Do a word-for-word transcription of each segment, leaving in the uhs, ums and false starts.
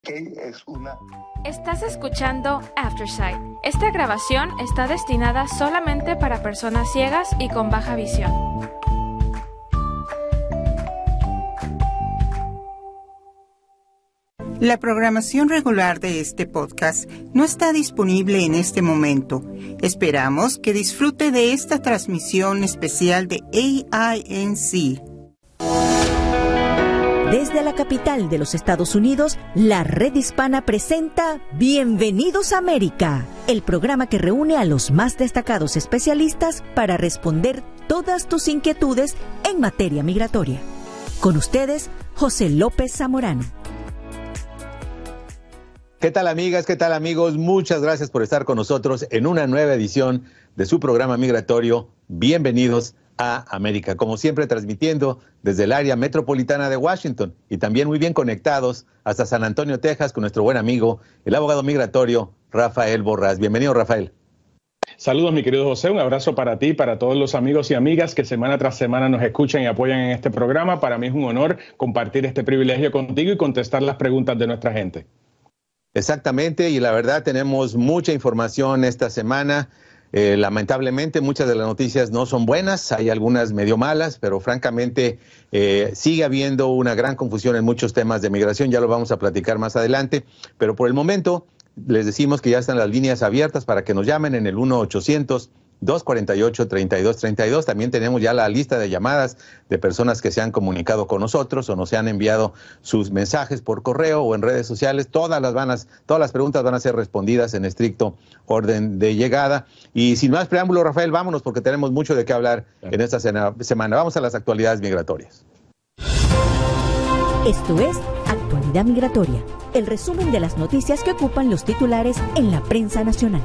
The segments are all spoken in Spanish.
Es una... Estás escuchando Aftersight. Esta grabación está destinada solamente para personas ciegas y con baja visión. La programación regular de este podcast no está disponible en este momento. Esperamos que disfrute de esta transmisión especial de A I N C. Desde la capital de los Estados Unidos, la Red Hispana presenta Bienvenidos a América, el programa que reúne a los más destacados especialistas para responder todas tus inquietudes en materia migratoria. Con ustedes, José López Zamorano. ¿Qué tal, amigas? ¿Qué tal, amigos? Muchas gracias por estar con nosotros en una nueva edición de su programa migratorio. Bienvenidos a América, como siempre transmitiendo desde el área metropolitana de Washington y también muy bien conectados hasta San Antonio, Texas, con nuestro buen amigo, el abogado migratorio Rafael Borrás. Bienvenido, Rafael. Saludos, mi querido José, un abrazo para ti, para todos los amigos y amigas que semana tras semana nos escuchan y apoyan en este programa. Para mí es un honor compartir este privilegio contigo y contestar las preguntas de nuestra gente. Exactamente, y la verdad tenemos mucha información esta semana. Eh, lamentablemente muchas de las noticias no son buenas, hay algunas medio malas, pero francamente eh, sigue habiendo una gran confusión en muchos temas de migración, ya lo vamos a platicar más adelante, pero por el momento les decimos que ya están las líneas abiertas para que nos llamen en el uno ochocientos, dos cuatro ocho, tres dos tres dos. También tenemos ya la lista de llamadas de personas que se han comunicado con nosotros o nos han enviado sus mensajes por correo o en redes sociales. Todas las, van a, todas las preguntas van a ser respondidas en estricto orden de llegada. Y sin más preámbulo, Rafael, vámonos porque tenemos mucho de qué hablar en esta semana. Vamos a las actualidades migratorias. Esto es Actualidad Migratoria, el resumen de las noticias que ocupan los titulares en la prensa nacional.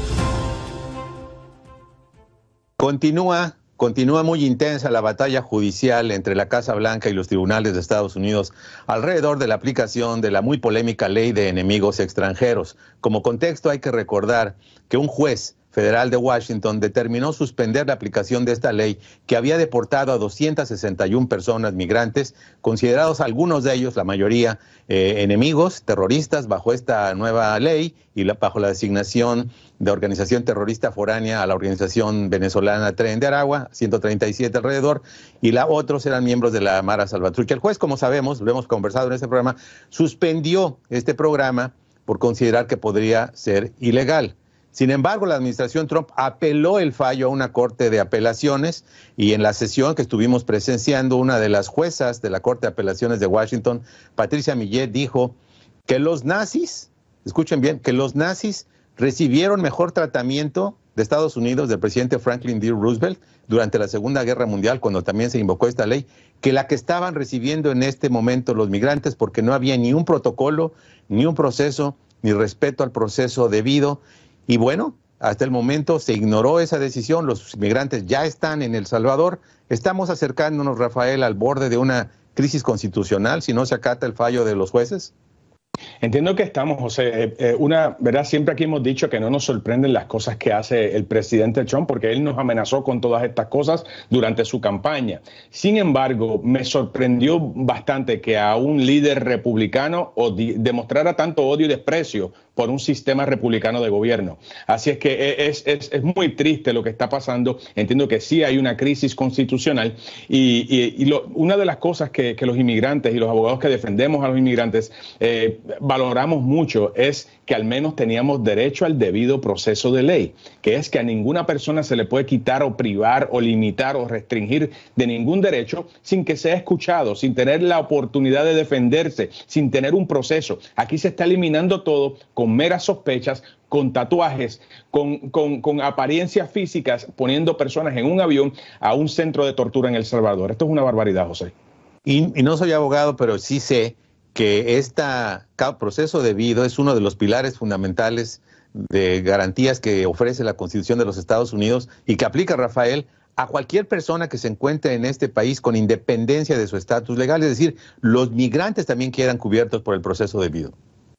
Continúa, continúa muy intensa la batalla judicial entre la Casa Blanca y los tribunales de Estados Unidos alrededor de la aplicación de la muy polémica ley de enemigos extranjeros. Como contexto hay que recordar que un juez federal de Washington determinó suspender la aplicación de esta ley que había deportado a doscientas sesenta y una personas migrantes, considerados algunos de ellos, la mayoría, eh, enemigos terroristas bajo esta nueva ley y la, bajo la designación de organización terrorista foránea a la organización venezolana Tren de Aragua, ciento treinta y siete alrededor, y la otros eran miembros de la Mara Salvatrucha. El juez, como sabemos, lo hemos conversado en este programa, suspendió este programa por considerar que podría ser ilegal. Sin embargo, la administración Trump apeló el fallo a una corte de apelaciones y en la sesión que estuvimos presenciando, una de las juezas de la Corte de Apelaciones de Washington, Patricia Millet, dijo que los nazis, escuchen bien, que los nazis recibieron mejor tratamiento de Estados Unidos, del presidente Franklin D. Roosevelt, durante la Segunda Guerra Mundial, cuando también se invocó esta ley, que la que estaban recibiendo en este momento los migrantes, porque no había ni un protocolo, ni un proceso, ni respeto al proceso debido. Y bueno, hasta el momento se ignoró esa decisión, los migrantes ya están en El Salvador. Estamos acercándonos, Rafael, al borde de una crisis constitucional si no se acata el fallo de los jueces. Entiendo que estamos, José. Eh, una, ¿verdad? Siempre aquí hemos dicho que no nos sorprenden las cosas que hace el presidente Trump, porque él nos amenazó con todas estas cosas durante su campaña. Sin embargo, me sorprendió bastante que a un líder republicano demostrara tanto odio y desprecio por un sistema republicano de gobierno. Así es que es, es, es muy triste lo que está pasando. Entiendo que sí hay una crisis constitucional y, y, y lo, una de las cosas que, que los inmigrantes y los abogados que defendemos a los inmigrantes eh, valoramos mucho es que al menos teníamos derecho al debido proceso de ley, que es que a ninguna persona se le puede quitar o privar o limitar o restringir de ningún derecho sin que sea escuchado, sin tener la oportunidad de defenderse, sin tener un proceso. Aquí se está eliminando todo con meras sospechas, con tatuajes, con, con, con apariencias físicas, poniendo personas en un avión a un centro de tortura en El Salvador. Esto es una barbaridad, José. Y, y no soy abogado, pero sí sé que este proceso debido es uno de los pilares fundamentales de garantías que ofrece la Constitución de los Estados Unidos y que aplica, Rafael, a cualquier persona que se encuentre en este país con independencia de su estatus legal, es decir, los migrantes también quedan cubiertos por el proceso debido.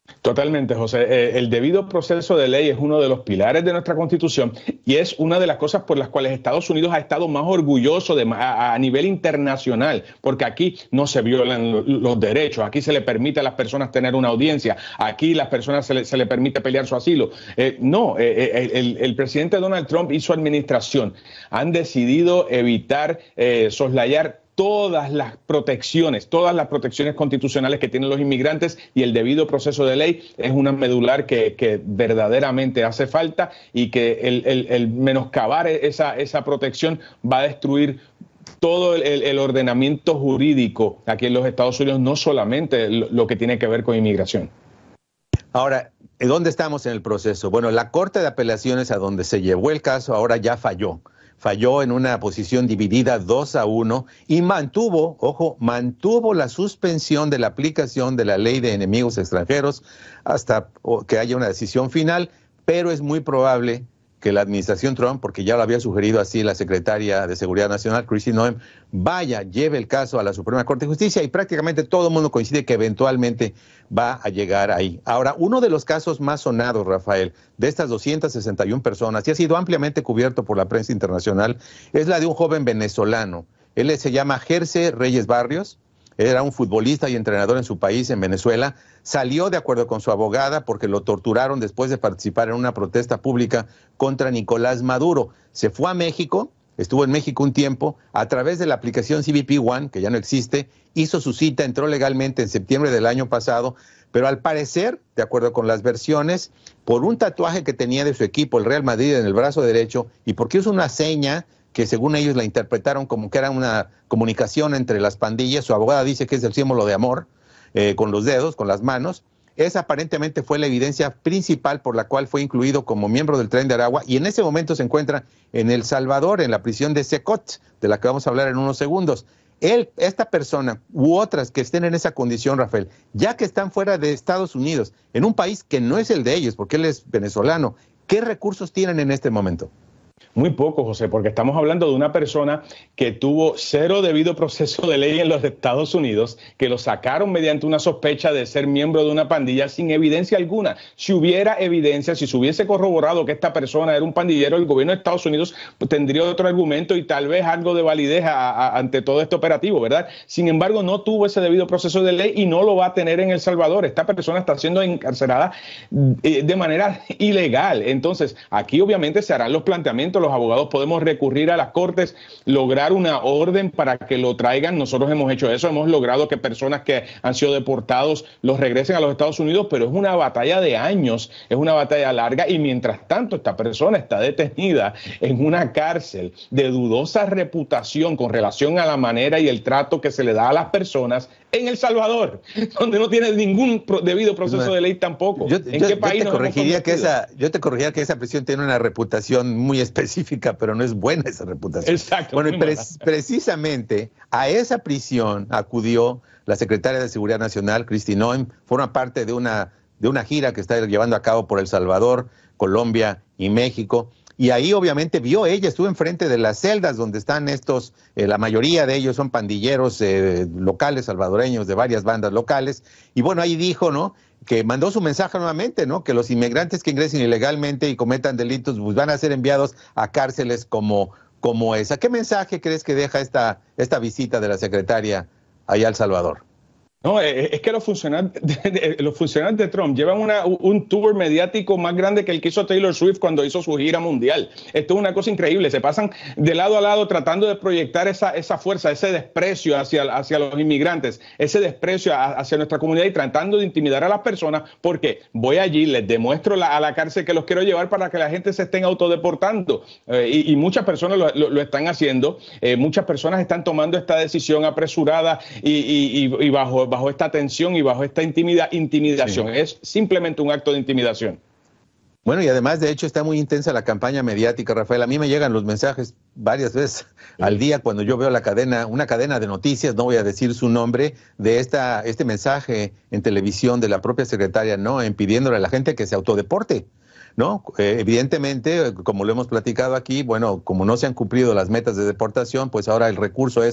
Totalmente, José. Eh, el debido proceso de ley es uno de los pilares de nuestra Constitución y es una de las cosas por las cuales Estados Unidos ha estado más orgulloso de, a, a nivel internacional, porque aquí no se violan los derechos, aquí se le permite a las personas tener una audiencia, aquí las personas se le, se le permite pelear su asilo. Eh, no, eh, el, el presidente Donald Trump y su administración han decidido evitar eh, soslayar todas las protecciones, todas las protecciones constitucionales que tienen los inmigrantes, y el debido proceso de ley es una medular que, que verdaderamente hace falta, y que el, el, el menoscabar esa, esa protección va a destruir todo el, el ordenamiento jurídico aquí en los Estados Unidos, no solamente lo, lo que tiene que ver con inmigración. Ahora, ¿dónde estamos en el proceso? Bueno, la Corte de Apelaciones, a donde se llevó el caso, ahora ya falló. Falló en una posición dividida dos a uno y mantuvo, ojo, mantuvo la suspensión de la aplicación de la ley de enemigos extranjeros hasta que haya una decisión final, pero es muy probable que la administración Trump, porque ya lo había sugerido así la secretaria de Seguridad Nacional, Kristi Noem, vaya, lleve el caso a la Suprema Corte de Justicia, y prácticamente todo el mundo coincide que eventualmente va a llegar ahí. Ahora, uno de los casos más sonados, Rafael, de estas doscientas sesenta y una personas, y ha sido ampliamente cubierto por la prensa internacional, es la de un joven venezolano. Él se llama Gerce Reyes Barrios. Era un futbolista y entrenador en su país, en Venezuela. Salió de acuerdo con su abogada porque lo torturaron después de participar en una protesta pública contra Nicolás Maduro. Se fue a México, estuvo en México un tiempo, a través de la aplicación C B P One, que ya no existe, hizo su cita, entró legalmente en septiembre del año pasado, pero al parecer, de acuerdo con las versiones, por un tatuaje que tenía de su equipo, el Real Madrid, en el brazo derecho, y porque hizo una seña que según ellos la interpretaron como que era una comunicación entre las pandillas. Su abogada dice que es el símbolo de amor, eh, con los dedos, con las manos. Esa aparentemente fue la evidencia principal por la cual fue incluido como miembro del Tren de Aragua, y en ese momento se encuentra en El Salvador, en la prisión de Secot, de la que vamos a hablar en unos segundos. Él, esta persona u otras que estén en esa condición, Rafael, ya que están fuera de Estados Unidos, en un país que no es el de ellos, porque él es venezolano, ¿qué recursos tienen en este momento? Muy poco, José, porque estamos hablando de una persona que tuvo cero debido proceso de ley en los Estados Unidos, que lo sacaron mediante una sospecha de ser miembro de una pandilla sin evidencia alguna. Si hubiera evidencia, si se hubiese corroborado que esta persona era un pandillero, el gobierno de Estados Unidos tendría otro argumento y tal vez algo de validez a, a, ante todo este operativo, ¿verdad? Sin embargo, no tuvo ese debido proceso de ley y no lo va a tener en El Salvador. Esta persona está siendo encarcelada eh, de manera ilegal. Entonces, aquí obviamente se harán los planteamientos. Los abogados podemos recurrir a las cortes, lograr una orden para que lo traigan. Nosotros hemos hecho eso, hemos logrado que personas que han sido deportados los regresen a los Estados Unidos, pero es una batalla de años, es una batalla larga, y mientras tanto esta persona está detenida en una cárcel de dudosa reputación con relación a la manera y el trato que se le da a las personas en El Salvador, donde no tiene ningún pro debido proceso de ley tampoco. Yo, ¿En yo, qué país yo te nos corregiría que esa, yo te corregiría que esa prisión tiene una reputación muy específica, pero no es buena esa reputación. Exacto. Bueno, pre precisamente a esa prisión acudió la secretaria de Seguridad Nacional, Kristi Noem. Forma parte de una, de una gira que está llevando a cabo por El Salvador, Colombia y México. Y ahí obviamente vio ella, estuvo enfrente de las celdas donde están estos, eh, la mayoría de ellos son pandilleros eh, locales, salvadoreños, de varias bandas locales. Y bueno, ahí dijo, ¿no?, que mandó su mensaje nuevamente, ¿no?, que los inmigrantes que ingresen ilegalmente y cometan delitos pues van a ser enviados a cárceles como, como esa. ¿Qué mensaje crees que deja esta, esta visita de la secretaria allá a El Salvador? No, es que los funcionarios de, los funcionarios de Trump llevan una, un tour mediático más grande que el que hizo Taylor Swift cuando hizo su gira mundial. Esto es una cosa increíble. Se pasan de lado a lado tratando de proyectar esa, esa fuerza, ese desprecio hacia, hacia los inmigrantes, ese desprecio hacia nuestra comunidad, y tratando de intimidar a las personas, porque voy allí, les demuestro la, a la cárcel que los quiero llevar para que la gente se estén autodeportando. Eh, y, y muchas personas lo, lo, lo están haciendo. Eh, muchas personas están tomando esta decisión apresurada y, y, y, y bajo bajo esta tensión y bajo esta intimida, intimidación. Sí. Es simplemente un acto de intimidación. Bueno, y además, de hecho, está muy intensa la campaña mediática, Rafael. A mí me llegan los mensajes varias veces sí. al día cuando yo veo la cadena, una cadena de noticias, no voy a decir su nombre, de esta, este mensaje en televisión de la propia secretaria, ¿no?, pidiéndole a la gente que se autodeporte, ¿no? Eh, evidentemente, como lo hemos platicado aquí, bueno, como no se han cumplido las metas de deportación, pues ahora el recurso es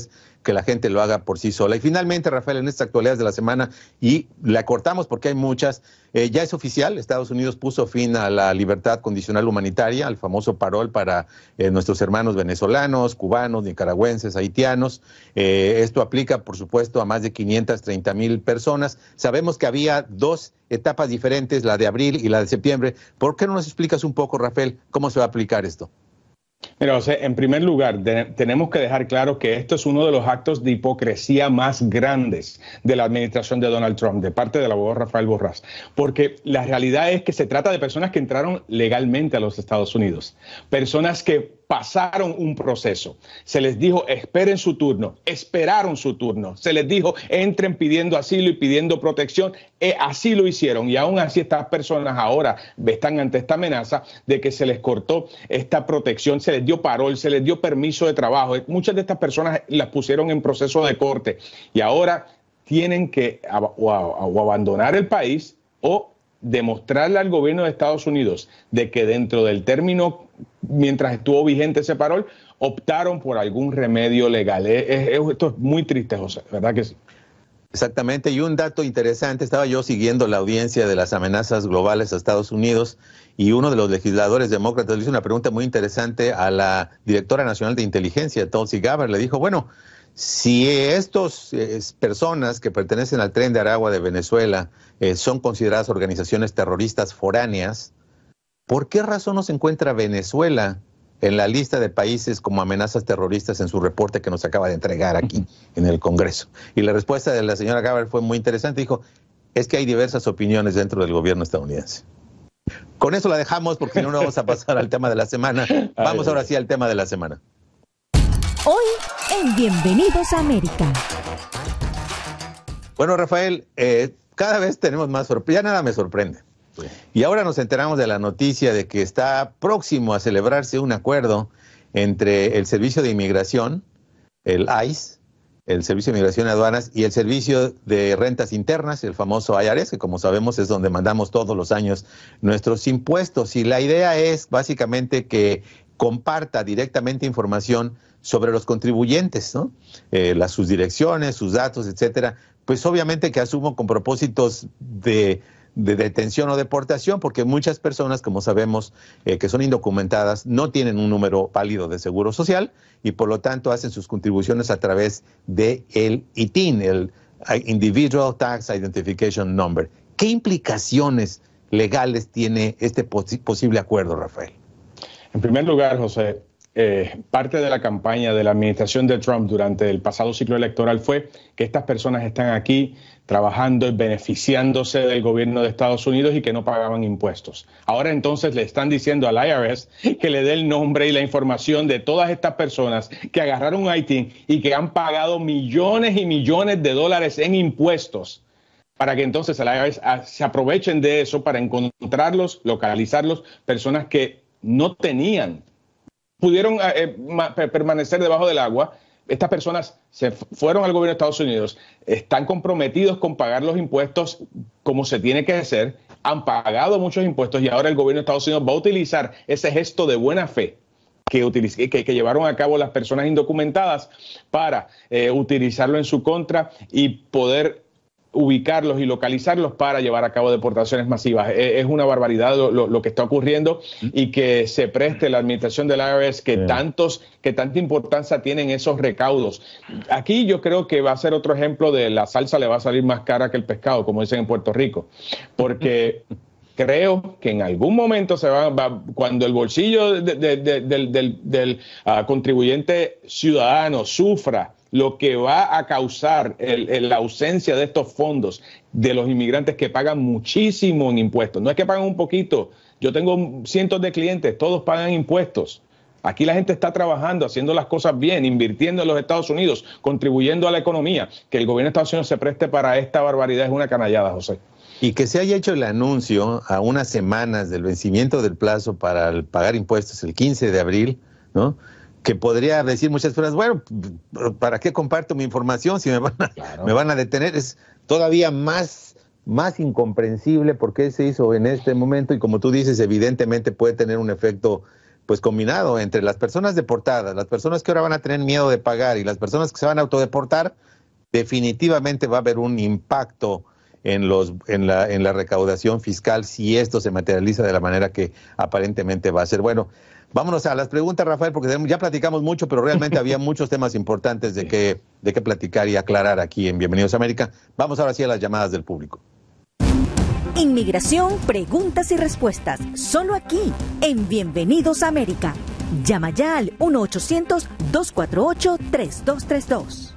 que la gente lo haga por sí sola. Y finalmente, Rafael, en estas actualidades de la semana, y la cortamos porque hay muchas, eh, ya es oficial, Estados Unidos puso fin a la libertad condicional humanitaria, al famoso parol para eh, nuestros hermanos venezolanos, cubanos, nicaragüenses, haitianos. Eh, esto aplica, por supuesto, a más de quinientas treinta mil personas. Sabemos que había dos etapas diferentes, la de abril y la de septiembre. ¿Por qué no nos explicas un poco, Rafael, cómo se va a aplicar esto? Mira, José, en primer lugar, de, tenemos que dejar claro que esto es uno de los actos de hipocresía más grandes de la administración de Donald Trump, de parte del abogado Rafael Borrás, porque la realidad es que se trata de personas que entraron legalmente a los Estados Unidos, personas que pasaron un proceso. Se les dijo, esperen su turno, esperaron su turno. Se les dijo, entren pidiendo asilo y pidiendo protección. Eh, así lo hicieron. Y aún así estas personas ahora están ante esta amenaza de que se les cortó esta protección, se les dio parol, se les dio permiso de trabajo. Muchas de estas personas las pusieron en proceso de corte y ahora tienen que ab- o, o abandonar el país o demostrarle al gobierno de Estados Unidos de que dentro del término, mientras estuvo vigente ese parol, optaron por algún remedio legal. Es, es, esto es muy triste, José, ¿verdad que sí? Exactamente, y un dato interesante, estaba yo siguiendo la audiencia de las amenazas globales a Estados Unidos y uno de los legisladores demócratas le hizo una pregunta muy interesante a la directora nacional de inteligencia, Tulsi Gabbard. Le dijo, bueno, si estas eh, personas que pertenecen al Tren de Aragua de Venezuela eh, son consideradas organizaciones terroristas foráneas, ¿por qué razón no se encuentra Venezuela en la lista de países como amenazas terroristas en su reporte que nos acaba de entregar aquí en el Congreso? Y la respuesta de la señora Gabbard fue muy interesante. Dijo, es que hay diversas opiniones dentro del gobierno estadounidense. Con eso la dejamos porque si no, no vamos a pasar al tema de la semana. Vamos ahora sí al tema de la semana. Hoy en Bienvenidos a América. Bueno, Rafael, eh, cada vez tenemos más sorpresa. Ya nada me sorprende. Y ahora nos enteramos de la noticia de que está próximo a celebrarse un acuerdo entre el Servicio de Inmigración, el I C E, el Servicio de Inmigración y Aduanas, y el Servicio de Rentas Internas, el famoso I R S, que como sabemos es donde mandamos todos los años nuestros impuestos. Y la idea es básicamente que comparta directamente información sobre los contribuyentes, ¿no? Eh, las, sus direcciones, sus datos, etcétera. Pues obviamente que asumo con propósitos de... de detención o deportación, porque muchas personas, como sabemos, eh, que son indocumentadas, no tienen un número válido de seguro social y por lo tanto hacen sus contribuciones a través de el I T I N, el Individual Tax Identification Number. ¿Qué implicaciones legales tiene este pos- posible acuerdo, Rafael? En primer lugar, José, eh, parte de la campaña de la administración de Trump durante el pasado ciclo electoral fue que estas personas están aquí trabajando y beneficiándose del gobierno de Estados Unidos y que no pagaban impuestos. Ahora entonces le están diciendo al I R S que le dé el nombre y la información de todas estas personas que agarraron un I T I N y que han pagado millones y millones de dólares en impuestos, para que entonces el I R S se aprovechen de eso para encontrarlos, localizarlos, personas que no tenían, pudieron eh, permanecer debajo del agua. Estas personas se fueron al gobierno de Estados Unidos, están comprometidos con pagar los impuestos como se tiene que hacer, han pagado muchos impuestos y ahora el gobierno de Estados Unidos va a utilizar ese gesto de buena fe que, utiliz- que, que llevaron a cabo las personas indocumentadas para eh, utilizarlo en su contra y poder ubicarlos y localizarlos para llevar a cabo deportaciones masivas. Es una barbaridad lo, lo, lo que está ocurriendo y que se preste la administración del I R S que, sí. tantos, que tanta importancia tienen esos recaudos. Aquí yo creo que va a ser otro ejemplo de la salsa le va a salir más cara que el pescado, como dicen en Puerto Rico, porque creo que en algún momento se va, va cuando el bolsillo de, de, de, del, del, del uh, contribuyente ciudadano sufra lo que va a causar el, el, la ausencia de estos fondos de los inmigrantes que pagan muchísimo en impuestos. No es que pagan un poquito. Yo tengo cientos de clientes, todos pagan impuestos. Aquí la gente está trabajando, haciendo las cosas bien, invirtiendo en los Estados Unidos, contribuyendo a la economía. Que el gobierno de Estados Unidos se preste para esta barbaridad es una canallada, José. Y que se haya hecho el anuncio a unas semanas del vencimiento del plazo para el pagar impuestos el quince de abril, ¿no? Que podría decir muchas personas, bueno, ¿para qué comparto mi información si me van a, claro. me van a detener? Es todavía más, más incomprensible por qué se hizo en este momento y como tú dices, evidentemente puede tener un efecto pues combinado entre las personas deportadas, las personas que ahora van a tener miedo de pagar y las personas que se van a autodeportar, definitivamente va a haber un impacto en los en la en la recaudación fiscal si esto se materializa de la manera que aparentemente va a ser. Bueno, vámonos a las preguntas, Rafael, porque ya platicamos mucho, pero realmente había muchos temas importantes de que de que platicar y aclarar aquí en Bienvenidos a América. Vamos ahora sí a las llamadas del público. Inmigración, preguntas y respuestas, solo aquí en Bienvenidos a América. Llama ya al uno ochocientos, dos cuatro ocho, tres dos tres dos.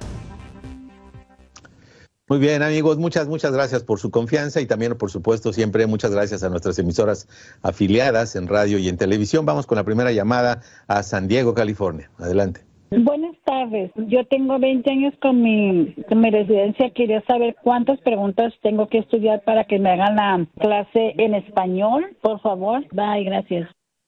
Muy bien, amigos, muchas, muchas gracias por su confianza y también, por supuesto, siempre muchas gracias a nuestras emisoras afiliadas en radio y en televisión. Vamos con la primera llamada a San Diego, California. Adelante. Buenas tardes. Yo tengo veinte años con mi, con mi residencia. Quería saber cuántas preguntas tengo que estudiar para que me hagan la clase en español, por favor. Bye, gracias.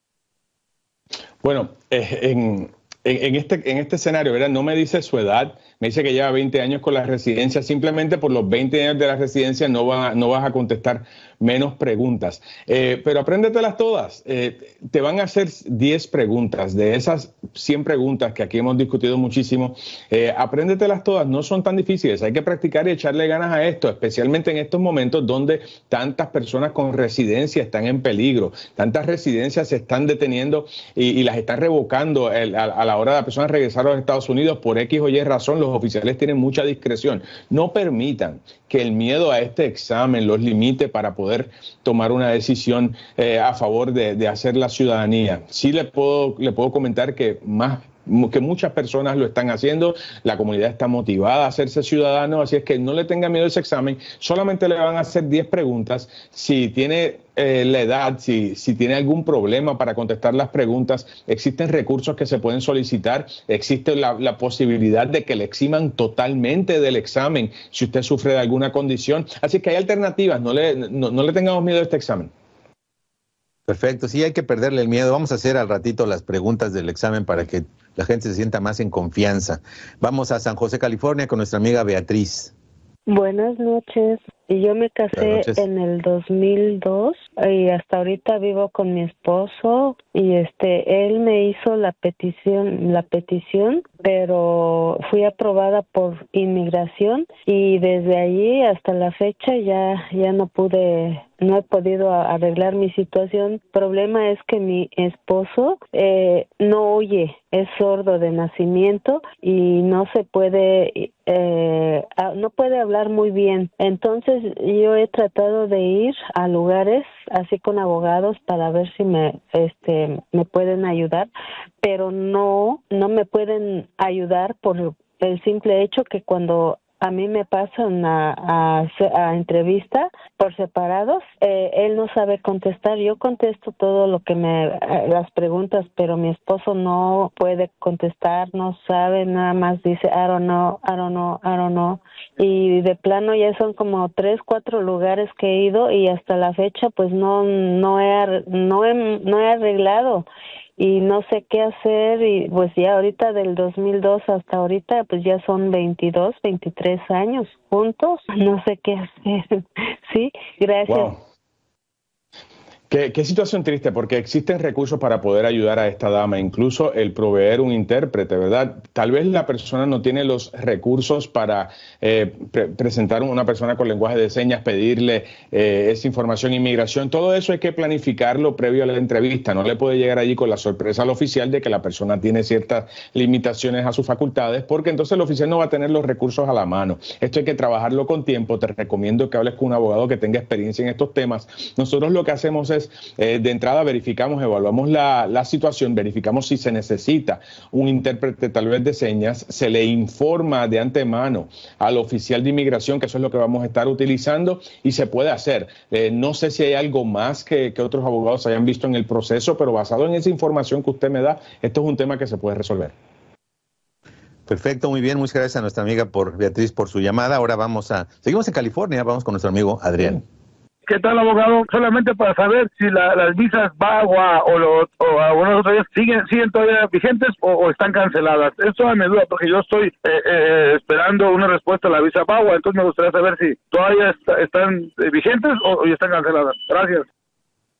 Bueno, eh, en, en, en, este, en este escenario, ¿verdad? No me dice su edad. Me dice que lleva veinte años con la residencia. Simplemente por los veinte años de la residencia no, va, no vas a contestar menos preguntas. Eh, pero apréndetelas todas. Eh, te van a hacer diez preguntas. De esas cien preguntas que aquí hemos discutido muchísimo, eh, apréndetelas todas. No son tan difíciles. Hay que practicar y echarle ganas a esto, especialmente en estos momentos donde tantas personas con residencia están en peligro. Tantas residencias se están deteniendo y, y las están revocando el, a, a la hora de la persona regresar a los Estados Unidos por X o Y razón. Los oficiales tienen mucha discreción. No permitan que el miedo a este examen los limite para poder tomar una decisión eh, a favor de, de hacer la ciudadanía. Sí le puedo, le puedo comentar que más que muchas personas lo están haciendo, la comunidad está motivada a hacerse ciudadano, así es que no le tenga miedo a ese examen, solamente le van a hacer diez preguntas. Si tiene eh, la edad, si, si tiene algún problema para contestar las preguntas, existen recursos que se pueden solicitar, existe la, la posibilidad de que le eximan totalmente del examen si usted sufre de alguna condición, así que hay alternativas, no le, no, no le tengamos miedo a este examen. Perfecto, sí, hay que perderle el miedo. Vamos a hacer al ratito las preguntas del examen para que la gente se sienta más en confianza. Vamos a San José, California, con nuestra amiga Beatriz. Buenas noches. Yo me casé en el dos mil dos y hasta ahorita vivo con mi esposo y este él me hizo la petición, la petición, pero fui aprobada por inmigración y desde allí hasta la fecha ya ya no pude no he podido arreglar mi situación. El problema es que mi esposo eh, no oye, es sordo de nacimiento y no se puede eh, no puede hablar muy bien. Entonces yo he tratado de ir a lugares así con abogados para ver si me este me pueden ayudar, pero no no me pueden ayudar por el simple hecho que cuando a mí me pasan a, a, a entrevista por separados, eh, él no sabe contestar. Yo contesto todo lo que me, las preguntas, pero mi esposo no puede contestar, no sabe, nada más dice, I don't know, I don't know, I don't know. Y de plano ya son como tres, cuatro lugares que he ido y hasta la fecha pues no, no he, no he, no he arreglado. Y no sé qué hacer y pues ya ahorita del dos mil dos hasta ahorita pues ya son veintidós, veintitrés años juntos, no sé qué hacer. Sí, gracias. Wow. Qué, qué situación triste, porque existen recursos para poder ayudar a esta dama, incluso el proveer un intérprete, ¿verdad? Tal vez la persona no tiene los recursos para eh, pre presentar a una persona con lenguaje de señas, pedirle eh, esa información, inmigración, todo eso hay que planificarlo previo a la entrevista. No le puede llegar allí con la sorpresa al oficial de que la persona tiene ciertas limitaciones a sus facultades, porque entonces el oficial no va a tener los recursos a la mano. Esto hay que trabajarlo con tiempo. Te recomiendo que hables con un abogado que tenga experiencia en estos temas. Nosotros lo que hacemos es Eh, de entrada verificamos, evaluamos la, la situación, verificamos si se necesita un intérprete tal vez de señas, se le informa de antemano al oficial de inmigración que eso es lo que vamos a estar utilizando y se puede hacer. Eh, no sé si hay algo más que, que otros abogados hayan visto en el proceso, pero basado en esa información que usted me da, esto es un tema que se puede resolver. Perfecto, muy bien, muchas gracias a nuestra amiga por Beatriz por su llamada. Ahora vamos a, seguimos en California, vamos con nuestro amigo Adrián. ¿Qué tal, abogado? Solamente para saber si la, las visas VAWA o, los, o algunas otras siguen siguen todavía vigentes o, o están canceladas. Eso me duda porque yo estoy eh, eh, esperando una respuesta a la visa VAWA, entonces me gustaría saber si todavía está, están vigentes o, o ya están canceladas. Gracias.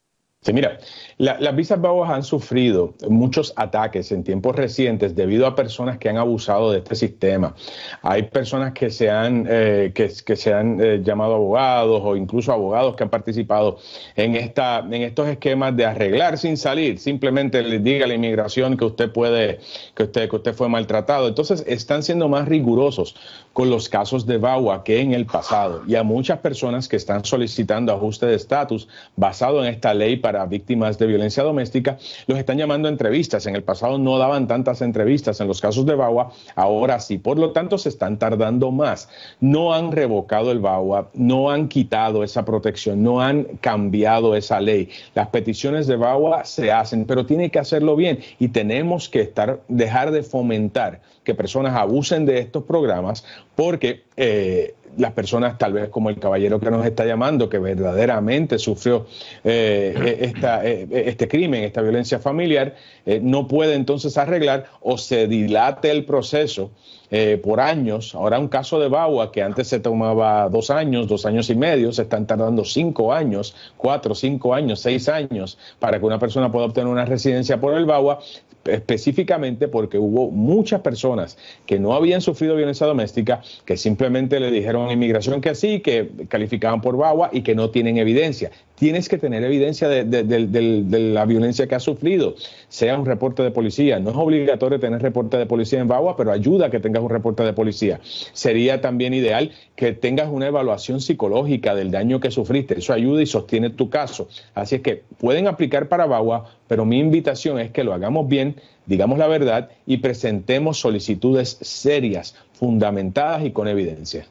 Sí, mira, la, las visas V A W A han sufrido muchos ataques en tiempos recientes debido a personas que han abusado de este sistema. Hay personas que se han, eh, que, que se han eh, llamado abogados o incluso abogados que han participado en, esta, en estos esquemas de arreglar sin salir. Simplemente les diga a la inmigración que usted puede, que usted, que usted fue maltratado. Entonces están siendo más rigurosos con los casos de V A W A que en el pasado. Y a muchas personas que están solicitando ajuste de estatus basado en esta ley para para víctimas de violencia doméstica, los están llamando a entrevistas. En el pasado no daban tantas entrevistas en los casos de V A W A, ahora sí. Por lo tanto, se están tardando más. No han revocado el V A W A, no han quitado esa protección, no han cambiado esa ley. Las peticiones de V A W A se hacen, pero tiene que hacerlo bien y tenemos que estar, dejar de fomentar que personas abusen de estos programas porque eh, las personas, tal vez como el caballero que nos está llamando, que verdaderamente sufrió eh, esta, eh, este crimen, esta violencia familiar, eh, no puede entonces arreglar o se dilate el proceso eh, por años. Ahora un caso de V A W A que antes se tomaba dos años, dos años y medio, se están tardando cinco años, cuatro, cinco años, seis años para que una persona pueda obtener una residencia por el V A W A, específicamente porque hubo muchas personas que no habían sufrido violencia doméstica, que simplemente le dijeron a inmigración que sí, que calificaban por V A W A y que no tienen evidencia. Tienes que tener evidencia de, de, de, de, de la violencia que has sufrido, sea un reporte de policía. No es obligatorio tener reporte de policía en V A W A, pero ayuda a que tengas un reporte de policía. Sería también ideal que tengas una evaluación psicológica del daño que sufriste. Eso ayuda y sostiene tu caso. Así es que pueden aplicar para V A W A, pero mi invitación es que lo hagamos bien, digamos la verdad y presentemos solicitudes serias, fundamentadas y con evidencia.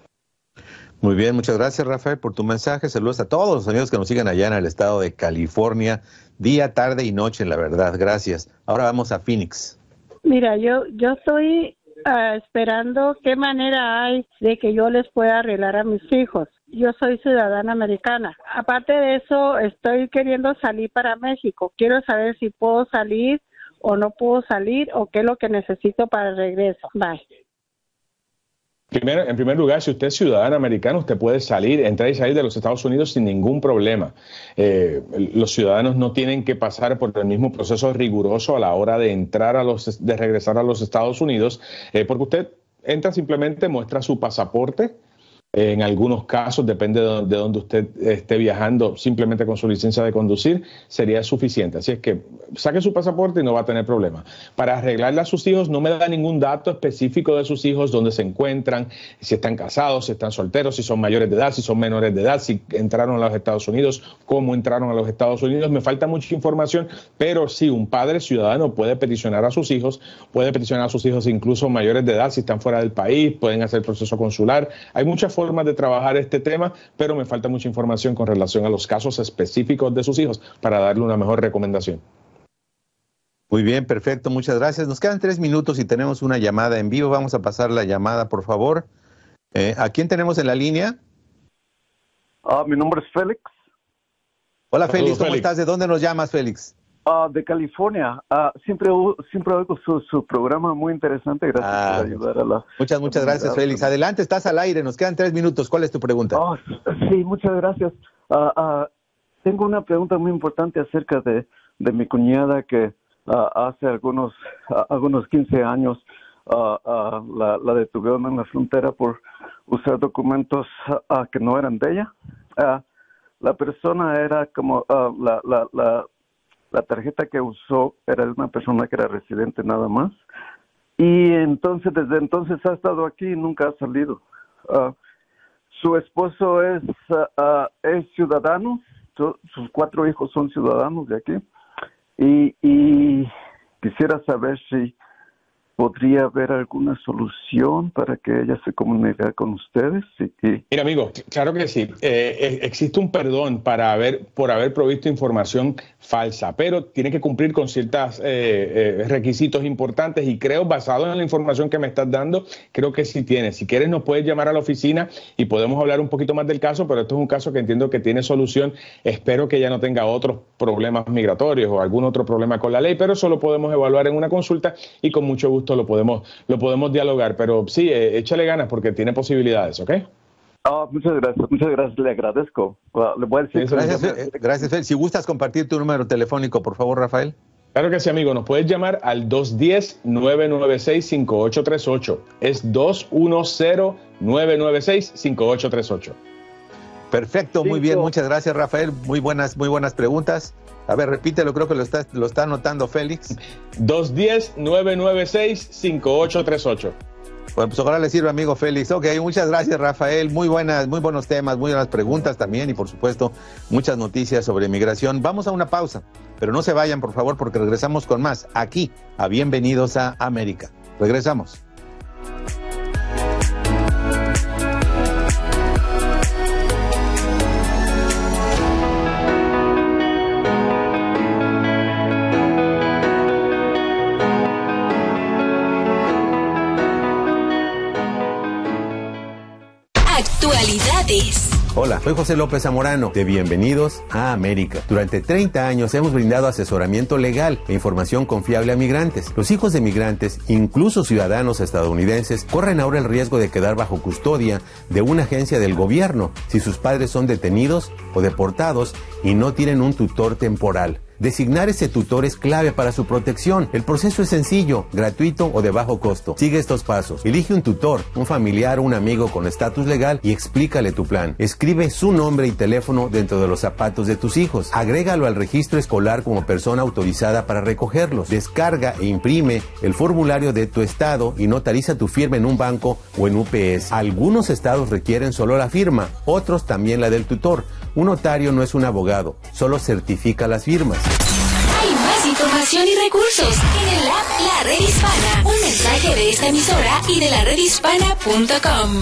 Muy bien, muchas gracias, Rafael, por tu mensaje. Saludos a todos los amigos que nos siguen allá en el estado de California, día, tarde y noche, la verdad. Gracias. Ahora vamos a Phoenix. Mira, yo yo estoy uh, esperando qué manera hay de que yo les pueda arreglar a mis hijos. Yo soy ciudadana americana. Aparte de eso, estoy queriendo salir para México. Quiero saber si puedo salir o no puedo salir o qué es lo que necesito para el regreso. Bye. Primero, en primer lugar, si usted es ciudadano americano, usted puede salir, entrar y salir de los Estados Unidos sin ningún problema. Eh, los ciudadanos no tienen que pasar por el mismo proceso riguroso a la hora de entrar a los, de regresar a los Estados Unidos, eh, porque usted entra simplemente, muestra su pasaporte. En algunos casos, depende de donde usted esté viajando, simplemente con su licencia de conducir sería suficiente. Así es que saque su pasaporte y no va a tener problema. Para arreglarle a sus hijos, no me da ningún dato específico de sus hijos, dónde se encuentran, si están casados, si están solteros, si son mayores de edad, si son menores de edad, si entraron a los Estados Unidos, cómo entraron a los Estados Unidos. Me falta mucha información, pero sí, un padre ciudadano puede peticionar a sus hijos, puede peticionar a sus hijos incluso mayores de edad, si están fuera del país, pueden hacer proceso consular. Hay muchas formas de trabajar este tema, pero me falta mucha información con relación a los casos específicos de sus hijos para darle una mejor recomendación. Muy bien, perfecto, muchas gracias. Nos quedan tres minutos y tenemos una llamada en vivo. Vamos a pasar la llamada, por favor. Eh, ¿A quién tenemos en la línea? Uh, mi nombre es Félix. Hola, Félix, Saludos, ¿cómo Félix. estás? ¿De dónde nos llamas, Félix? Uh, de California. Uh, siempre siempre oigo su, su programa, muy interesante. Gracias Ah, por ayudar a la... Muchas, muchas a gracias, Félix. Adelante, estás al aire. Nos quedan tres minutos. ¿Cuál es tu pregunta? Oh, sí, muchas gracias. Uh, uh, tengo una pregunta muy importante acerca de, de mi cuñada que uh, hace algunos uh, algunos quince años uh, uh, la, la detuvieron en la frontera por usar documentos uh, que no eran de ella. Uh, la persona era como uh, la, la, la La tarjeta que usó era de una persona que era residente nada más. Y entonces, desde entonces ha estado aquí y nunca ha salido. Uh, su esposo es, uh, uh, es ciudadano. Su, sus cuatro hijos son ciudadanos de aquí. Y, y quisiera saber si podría haber alguna solución para que ella se comunique con ustedes. Y, y... Mira, amigo, claro que sí. Eh, existe un perdón para haber, por haber provisto información falsa, pero tiene que cumplir con ciertos eh, eh, requisitos importantes y creo, basado en la información que me estás dando, creo que sí tiene. Si quieres, nos puedes llamar a la oficina y podemos hablar un poquito más del caso, pero esto es un caso que entiendo que tiene solución. Espero que ella no tenga otros problemas migratorios o algún otro problema con la ley, pero eso lo podemos evaluar en una consulta y con mucho gusto lo podemos, lo podemos dialogar. Pero sí, eh, échale ganas porque tiene posibilidades, ¿ok? Oh, muchas gracias, muchas gracias, le agradezco. Uh, le voy a decir gracias, Fel, gracias, Fel. Si gustas compartir tu número telefónico, por favor, Rafael. Claro que sí, amigo. Nos puedes llamar al dos uno cero, nueve nueve seis, cinco ocho tres ocho. Es dos uno cero, nueve nueve seis, cinco ocho tres ocho. Perfecto, muy bien. Muchas gracias, Rafael. Muy buenas, muy buenas preguntas. A ver, repítelo, creo que lo está, lo está anotando Félix. dos uno cero, nueve nueve seis, cinco ocho tres ocho. Bueno, pues ojalá le sirva, amigo Félix. Ok, muchas gracias, Rafael. Muy buenas, muy buenos temas, muy buenas preguntas también y, por supuesto, muchas noticias sobre migración. Vamos a una pausa, pero no se vayan, por favor, porque regresamos con más aquí a Bienvenidos a América. Regresamos. Actualidades. Hola, soy José López Zamorano de Bienvenidos a América. Durante treinta años hemos brindado asesoramiento legal e información confiable a migrantes. Los hijos de migrantes, incluso ciudadanos estadounidenses, corren ahora el riesgo de quedar bajo custodia de una agencia del gobierno si sus padres son detenidos o deportados y no tienen un tutor temporal. Designar ese tutor es clave para su protección. El proceso es sencillo, gratuito o de bajo costo. Sigue estos pasos. Elige un tutor, un familiar o un amigo con estatus legal y explícale tu plan. Escribe su nombre y teléfono dentro de los zapatos de tus hijos. Agrégalo al registro escolar como persona autorizada para recogerlos. Descarga e imprime el formulario de tu estado y notariza tu firma en un banco o en U P S. Algunos estados requieren solo la firma, otros también la del tutor. Un notario no es un abogado, solo certifica las firmas. Hay más información y recursos en el app La Red Hispana. Un mensaje de esta emisora y de la red hispana punto com.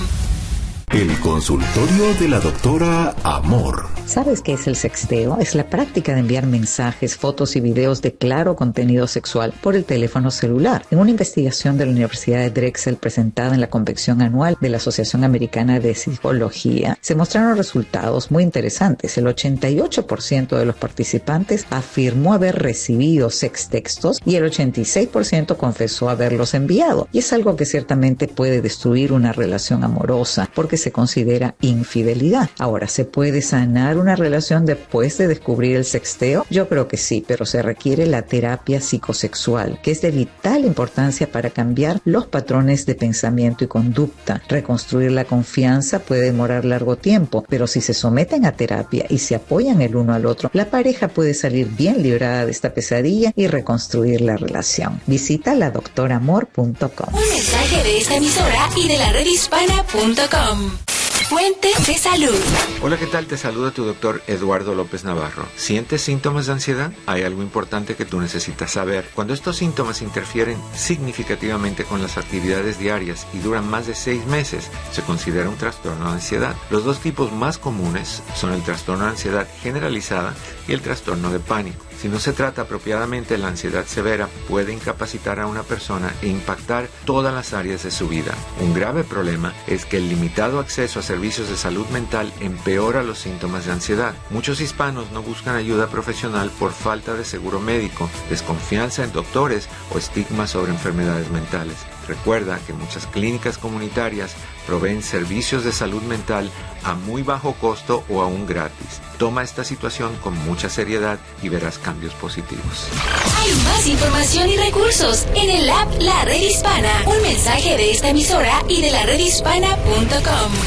El consultorio de la doctora Amor. ¿Sabes qué es el sexteo? Es la práctica de enviar mensajes, fotos y videos de claro contenido sexual por el teléfono celular. En una investigación de la Universidad de Drexel presentada en la convención anual de la Asociación Americana de Psicología, se mostraron resultados muy interesantes. El ochenta y ocho por ciento de los participantes afirmó haber recibido sextextos y el ochenta y seis por ciento confesó haberlos enviado. Y es algo que ciertamente puede destruir una relación amorosa porque se considera infidelidad. Ahora, ¿se puede sanar una relación después de descubrir el sexteo? Yo creo que sí, pero se requiere la terapia psicosexual, que es de vital importancia para cambiar los patrones de pensamiento y conducta. Reconstruir la confianza puede demorar largo tiempo, pero si se someten a terapia y se apoyan el uno al otro, la pareja puede salir bien librada de esta pesadilla y reconstruir la relación. Visita la doctora amor punto com. Un mensaje de esta emisora y de la red hispana punto com. Fuente de salud. Hola, ¿qué tal? Te saluda tu doctor Eduardo López Navarro. ¿Sientes síntomas de ansiedad? Hay algo importante que tú necesitas saber. Cuando estos síntomas interfieren significativamente con las actividades diarias y duran más de seis meses, se considera un trastorno de ansiedad. Los dos tipos más comunes son el trastorno de ansiedad generalizada y el trastorno de pánico. Si no se trata apropiadamente, la ansiedad severa puede incapacitar a una persona e impactar todas las áreas de su vida. Un grave problema es que el limitado acceso a servicios de salud mental empeora los síntomas de ansiedad. Muchos hispanos no buscan ayuda profesional por falta de seguro médico, desconfianza en doctores o estigma sobre enfermedades mentales. Recuerda que muchas clínicas comunitarias proveen servicios de salud mental a muy bajo costo o aún gratis. Toma esta situación con mucha seriedad y verás cambios positivos. Hay más información y recursos en el app La Red Hispana. Un mensaje de esta emisora y de la red hispana punto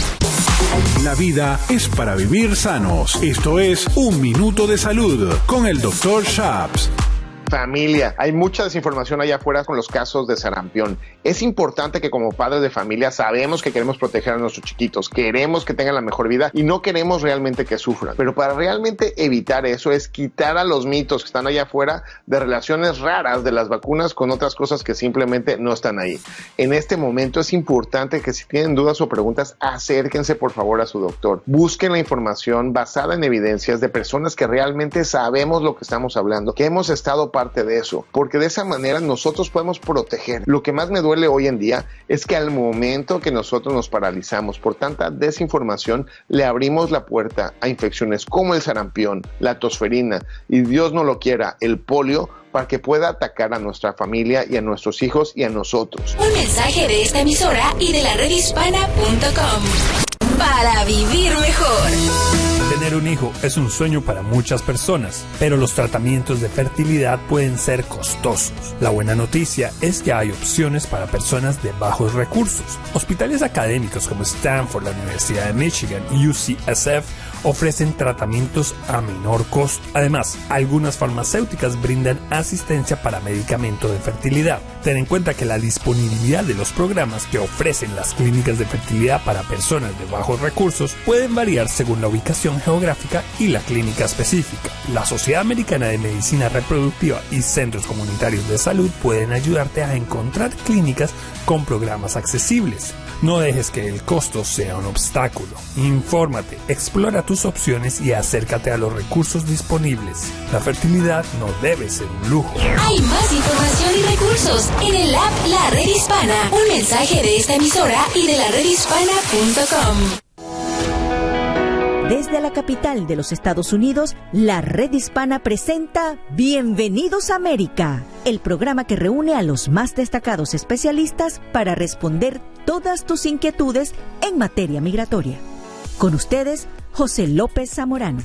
com. La vida es para vivir sanos. Esto es Un Minuto de Salud con el doctor Shaps. Familia, hay mucha desinformación allá afuera con los casos de sarampión. Es importante que como padres de familia sabemos que queremos proteger a nuestros chiquitos, queremos que tengan la mejor vida y no queremos realmente que sufran. Pero para realmente evitar eso es quitar a los mitos que están allá afuera de relaciones raras de las vacunas con otras cosas que simplemente no están ahí. En este momento es importante que si tienen dudas o preguntas, acérquense por favor a su doctor. Busquen la información basada en evidencias de personas que realmente sabemos lo que estamos hablando, que hemos estado parte de eso, porque de esa manera nosotros podemos proteger. Lo que más me duele hoy en día es que al momento que nosotros nos paralizamos por tanta desinformación, le abrimos la puerta a infecciones como el sarampión, la tosferina y Dios no lo quiera, el polio, para que pueda atacar a nuestra familia y a nuestros hijos y a nosotros. Un mensaje de esta emisora y de la red hispana punto com. para vivir mejor. Tener un hijo es un sueño para muchas personas, pero los tratamientos de fertilidad pueden ser costosos. La buena noticia es que hay opciones para personas de bajos recursos. Hospitales académicos como Stanford, la Universidad de Michigan y U C S F ofrecen tratamientos a menor costo. Además, algunas farmacéuticas brindan asistencia para medicamento de fertilidad. Ten en cuenta que la disponibilidad de los programas que ofrecen las clínicas de fertilidad para personas de bajos recursos pueden variar según la ubicación geográfica y la clínica específica. La Sociedad Americana de Medicina Reproductiva y centros comunitarios de salud pueden ayudarte a encontrar clínicas con programas accesibles. No dejes que el costo sea un obstáculo. Infórmate, explora tus opciones y acércate a los recursos disponibles. La fertilidad no debe ser un lujo. Hay más información y recursos en el app La Red Hispana. Un mensaje de esta emisora y de la red hispana punto com. Desde la capital de los Estados Unidos, la Red Hispana presenta Bienvenidos a América, el programa que reúne a los más destacados especialistas para responder todas tus inquietudes en materia migratoria. Con ustedes, José López Zamorano.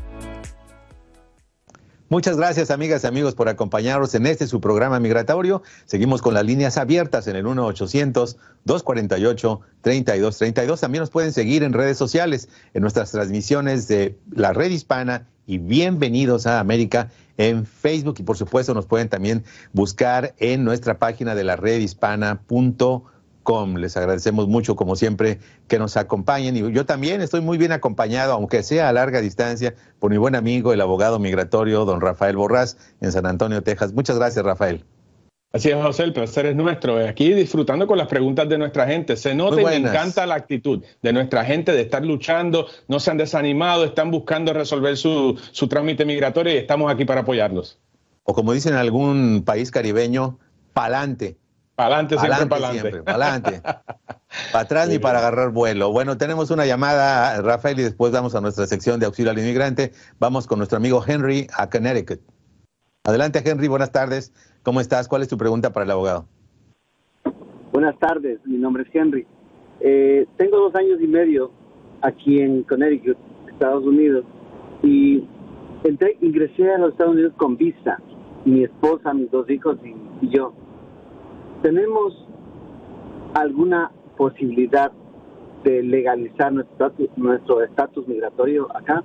Muchas gracias, amigas y amigos, por acompañarnos en este su programa migratorio. Seguimos con las líneas abiertas en el uno ochocientos, dos cuarenta y ocho, treinta y dos treinta y dos. También nos pueden seguir en redes sociales, en nuestras transmisiones de la Red Hispana y Bienvenidos a América en Facebook. Y por supuesto nos pueden también buscar en nuestra página de la red hispana punto com. Les agradecemos mucho, como siempre, que nos acompañen. Y yo también estoy muy bien acompañado, aunque sea a larga distancia, por mi buen amigo, el abogado migratorio, don Rafael Borrás, en San Antonio, Texas. Muchas gracias, Rafael. Así es, José, el placer es nuestro. Aquí disfrutando con las preguntas de nuestra gente. Se nota y me encanta la actitud de nuestra gente de estar luchando, no se han desanimado, están buscando resolver su, su trámite migratorio y estamos aquí para apoyarlos. O como dicen en algún país caribeño, pa'lante. Pa'lante, siempre pa'lante. Siempre, pa'lante. Para atrás ni para agarrar vuelo. Bueno, tenemos una llamada, Rafael, y después vamos a nuestra sección de auxilio al inmigrante. Vamos con nuestro amigo Henry a Connecticut. Adelante, Henry, buenas tardes. ¿Cómo estás? ¿Cuál es tu pregunta para el abogado? Buenas tardes, mi nombre es Henry. Eh, tengo dos años y medio aquí en Connecticut, Estados Unidos, y entré, ingresé a los Estados Unidos con visa. Mi esposa, mis dos hijos y, y yo. ¿Tenemos alguna posibilidad de legalizar nuestro estatus migratorio acá?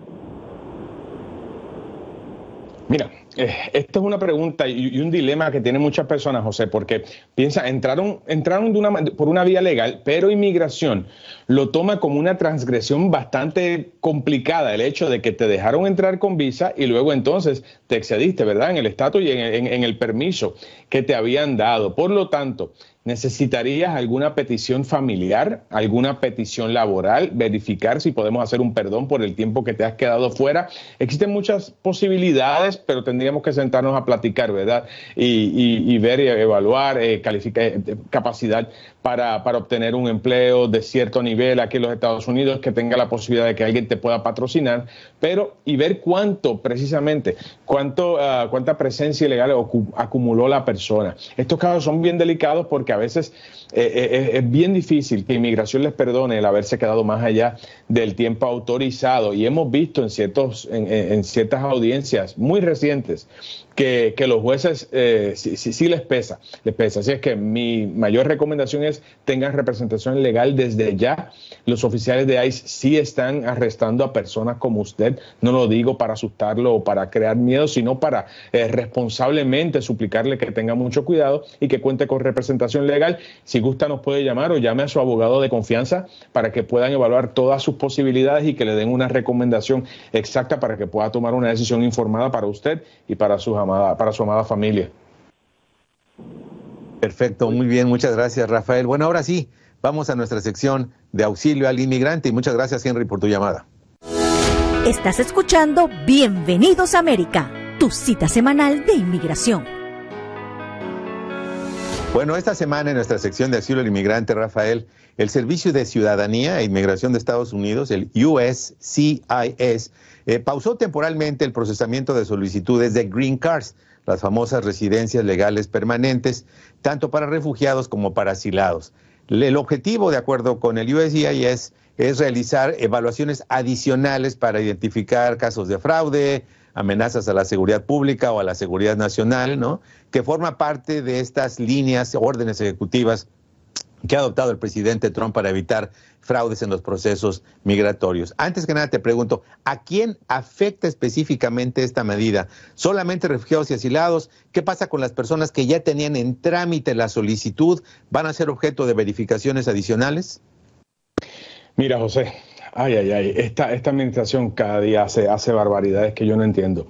Mira, eh, esta es una pregunta y, y un dilema que tienen muchas personas, José, porque piensa, entraron, entraron de una, por una vía legal, pero inmigración lo toma como una transgresión bastante complicada, el hecho de que te dejaron entrar con visa y luego entonces te excediste, ¿verdad?, en el estatus y en, en, en el permiso que te habían dado. Por lo tanto, ¿necesitarías alguna petición familiar, alguna petición laboral, verificar si podemos hacer un perdón por el tiempo que te has quedado fuera? Existen muchas posibilidades, pero tendríamos que sentarnos a platicar, ¿verdad? Y, y, y ver y evaluar eh, calificar, eh, capacidad para, para obtener un empleo de cierto nivel aquí en los Estados Unidos, que tenga la posibilidad de que alguien te pueda patrocinar, pero y ver cuánto, precisamente, cuánto, uh, cuánta presencia ilegal acumuló la persona. Estos casos son bien delicados porque a veces eh, eh, es bien difícil que inmigración les perdone el haberse quedado más allá del tiempo autorizado, y hemos visto en, ciertos, en, en ciertas audiencias muy recientes que, que los jueces eh, sí, sí, sí les pesa, les pesa. Así es que mi mayor recomendación es tengan representación legal desde ya. Los oficiales de ICE sí están arrestando a personas como usted. No lo digo para asustarlo o para crear miedo, sino para eh, responsablemente suplicarle que tenga mucho cuidado y que cuente con representación legal. Si gusta, nos puede llamar o llame a su abogado de confianza para que puedan evaluar todas sus posibilidades y que le den una recomendación exacta para que pueda tomar una decisión informada para usted y para su amada, para su amada familia. Perfecto, muy bien, muchas gracias, Rafael. Bueno, ahora sí, vamos a nuestra sección de auxilio al inmigrante y muchas gracias, Henry, por tu llamada. Estás escuchando Bienvenidos a América, tu cita semanal de inmigración. Bueno, esta semana en nuestra sección de auxilio al inmigrante, Rafael, el Servicio de Ciudadanía e Inmigración de Estados Unidos, el U S C I S, eh, pausó temporalmente el procesamiento de solicitudes de Green Cards, las famosas residencias legales permanentes, tanto para refugiados como para asilados. El objetivo, de acuerdo con el U S C I S, es realizar evaluaciones adicionales para identificar casos de fraude, amenazas a la seguridad pública o a la seguridad nacional, ¿no? Que forma parte de estas líneas, órdenes ejecutivas que ha adoptado el presidente Trump para evitar fraudes en los procesos migratorios. Antes que nada te pregunto, ¿a quién afecta específicamente esta medida? ¿Solamente refugiados y asilados? ¿Qué pasa con las personas que ya tenían en trámite la solicitud? ¿Van a ser objeto de verificaciones adicionales? Mira, José, ay, ay, ay, esta, esta administración cada día hace, hace barbaridades que yo no entiendo.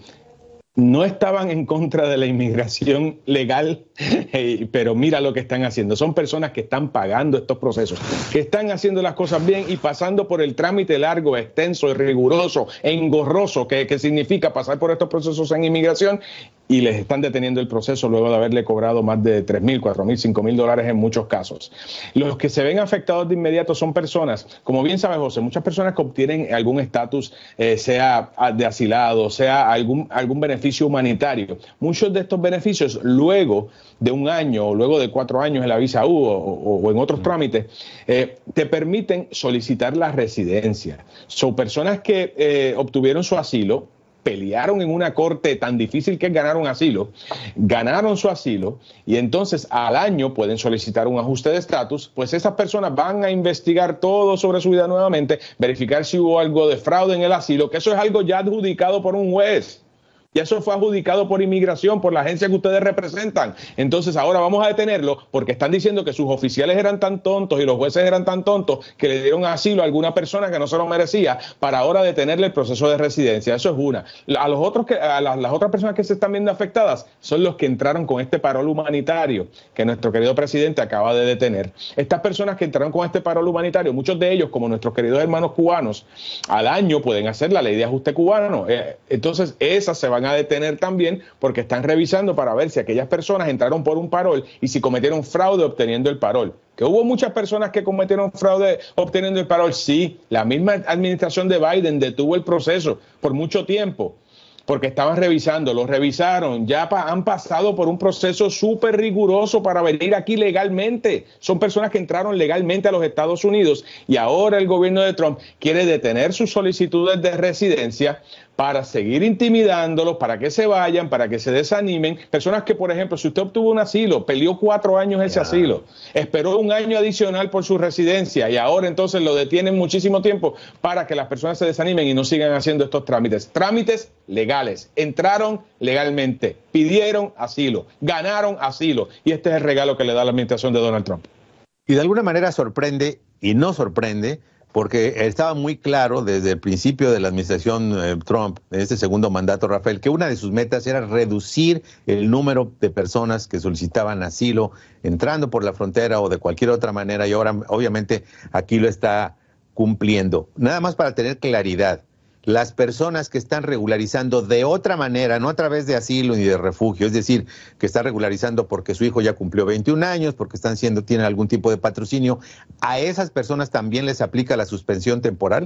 No estaban en contra de la inmigración legal, eh, pero mira lo que están haciendo. Son personas que están pagando estos procesos, que están haciendo las cosas bien y pasando por el trámite largo, extenso, y riguroso, engorroso, que, que significa pasar por estos procesos en inmigración, y les están deteniendo el proceso luego de haberle cobrado más de tres mil, cuatro mil, cinco mil dólares en muchos casos. Los que se ven afectados de inmediato son personas, como bien sabe José, muchas personas que obtienen algún estatus, eh, sea de asilado, sea algún, algún beneficio humanitario. Muchos de estos beneficios, luego de un año o luego de cuatro años en la visa U o, o, o en otros trámites, eh, te permiten solicitar la residencia. Son personas que eh, obtuvieron su asilo, pelearon en una corte tan difícil que es ganar un asilo, ganaron su asilo y entonces al año pueden solicitar un ajuste de estatus, pues esas personas van a investigar todo sobre su vida nuevamente, verificar si hubo algo de fraude en el asilo, que eso es algo ya adjudicado por un juez. Y eso fue adjudicado por inmigración, por la agencia que ustedes representan. Entonces ahora vamos a detenerlo porque están diciendo que sus oficiales eran tan tontos y los jueces eran tan tontos que le dieron asilo a alguna persona que no se lo merecía para ahora detenerle el proceso de residencia. Eso es una. A los otros que, a las, las otras personas que se están viendo afectadas son los que entraron con este parol humanitario que nuestro querido presidente acaba de detener. Estas personas que entraron con este parol humanitario, muchos de ellos, como nuestros queridos hermanos cubanos, al año pueden hacer la ley de ajuste cubano. Eh, entonces esas se van a detener también porque están revisando para ver si aquellas personas entraron por un parol y si cometieron fraude obteniendo el parol. Que hubo muchas personas que cometieron fraude obteniendo el parol, sí, la misma administración de Biden detuvo el proceso por mucho tiempo porque estaban revisando, lo revisaron, ya pa han pasado por un proceso súper riguroso para venir aquí legalmente. Son personas que entraron legalmente a los Estados Unidos y ahora el gobierno de Trump quiere detener sus solicitudes de residencia para seguir intimidándolos, para que se vayan, para que se desanimen. Personas que, por ejemplo, si usted obtuvo un asilo, peleó cuatro años ese yeah. asilo, esperó un año adicional por su residencia y ahora entonces lo detienen muchísimo tiempo para que las personas se desanimen y no sigan haciendo estos trámites. Trámites legales. Entraron legalmente, pidieron asilo, ganaron asilo y este es el regalo que le da la administración de Donald Trump. Y de alguna manera sorprende y no sorprende porque estaba muy claro desde el principio de la administración eh, Trump, en este segundo mandato, Rafael, que una de sus metas era reducir el número de personas que solicitaban asilo entrando por la frontera o de cualquier otra manera, y ahora obviamente aquí lo está cumpliendo. Nada más para tener claridad, las personas que están regularizando de otra manera, no a través de asilo ni de refugio, es decir, que están regularizando porque su hijo ya cumplió veintiún años, porque están siendo, tienen algún tipo de patrocinio, ¿a esas personas también les aplica la suspensión temporal?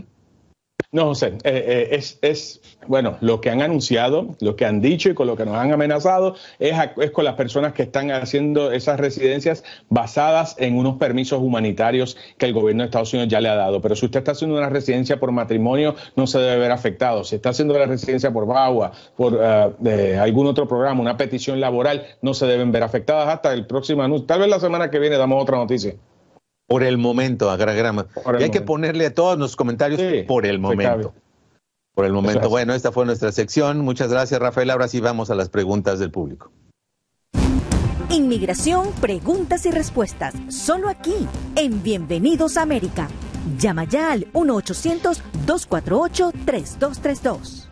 No, José, eh, eh, es, es, bueno, lo que han anunciado, lo que han dicho y con lo que nos han amenazado es, a, es con las personas que están haciendo esas residencias basadas en unos permisos humanitarios que el gobierno de Estados Unidos ya le ha dado. Pero si usted está haciendo una residencia por matrimonio, no se debe ver afectado. Si está haciendo la residencia por VAWA, por uh, eh, algún otro programa, una petición laboral, no se deben ver afectadas hasta el próximo anuncio. Tal vez la semana que viene damos otra noticia. Por el momento, agarrama. Y hay momento. que ponerle a todos los comentarios sí, por el momento. Por el momento. Bueno, esta fue nuestra sección. Muchas gracias, Rafael. Ahora sí vamos a las preguntas del público. Inmigración, preguntas y respuestas. Solo aquí, en Bienvenidos a América. Llama ya al uno ochocientos, dos cuatro ocho, tres dos tres dos.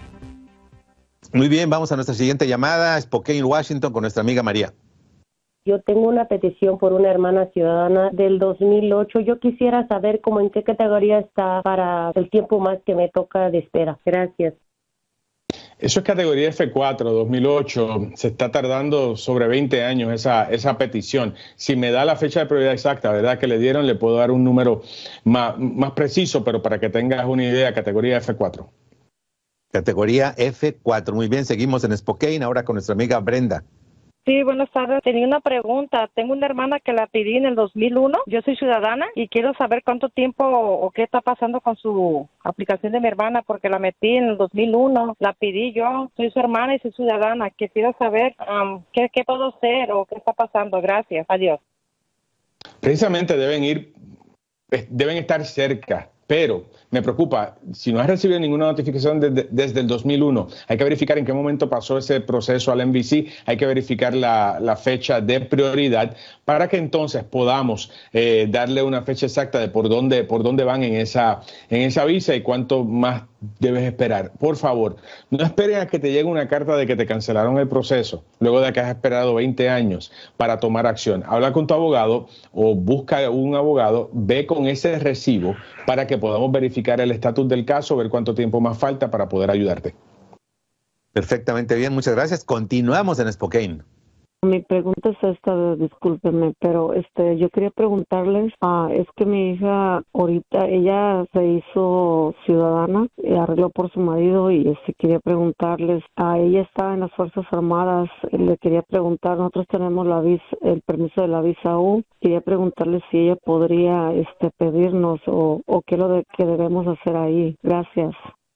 Muy bien, vamos a nuestra siguiente llamada. Spokane, Washington, con nuestra amiga María. Yo tengo una petición por una hermana ciudadana del dos mil ocho. Yo quisiera saber cómo en qué categoría está para el tiempo más que me toca de espera. Gracias. Eso es categoría F cuatro, dos mil ocho. Se está tardando sobre veinte años esa, esa petición. Si me da la fecha de prioridad exacta, ¿verdad? Que le dieron, le puedo dar un número más, más preciso, pero para que tengas una idea, categoría F cuatro. Categoría F cuatro. Muy bien, seguimos en Spokane, ahora con nuestra amiga Brenda. Sí, buenas tardes. Tenía una pregunta. Tengo una hermana que la pedí en el dos mil uno. Yo soy ciudadana y quiero saber cuánto tiempo o qué está pasando con su aplicación de mi hermana, porque la metí en el dos mil uno. La pedí yo. Soy su hermana y soy ciudadana. Quisiera saber um, qué, qué puedo hacer o qué está pasando. Gracias. Adiós. Precisamente deben ir, deben estar cerca. Pero me preocupa, si no has recibido ninguna notificación desde, desde el dos mil uno, hay que verificar en qué momento pasó ese proceso al M V C, hay que verificar la, la fecha de prioridad para que entonces podamos eh, darle una fecha exacta de por dónde, por dónde van en esa, en esa visa y cuánto más debes esperar. Por favor, no esperes a que te llegue una carta de que te cancelaron el proceso, luego de que has esperado veinte años para tomar acción. Habla con tu abogado o busca un abogado, ve con ese recibo para que podamos verificar el estatus del caso, ver cuánto tiempo más falta para poder ayudarte. Perfectamente bien, muchas gracias. Continuamos en Spokane. Mi pregunta es esta, discúlpenme, pero este, yo quería preguntarles, uh, es que mi hija ahorita, ella se hizo ciudadana, y arregló por su marido y este, quería preguntarles, uh, ella está en las Fuerzas Armadas, le quería preguntar, nosotros tenemos la visa, el permiso de la visa U, quería preguntarle si ella podría este, pedirnos o, o qué es lo de, que debemos hacer ahí. Gracias.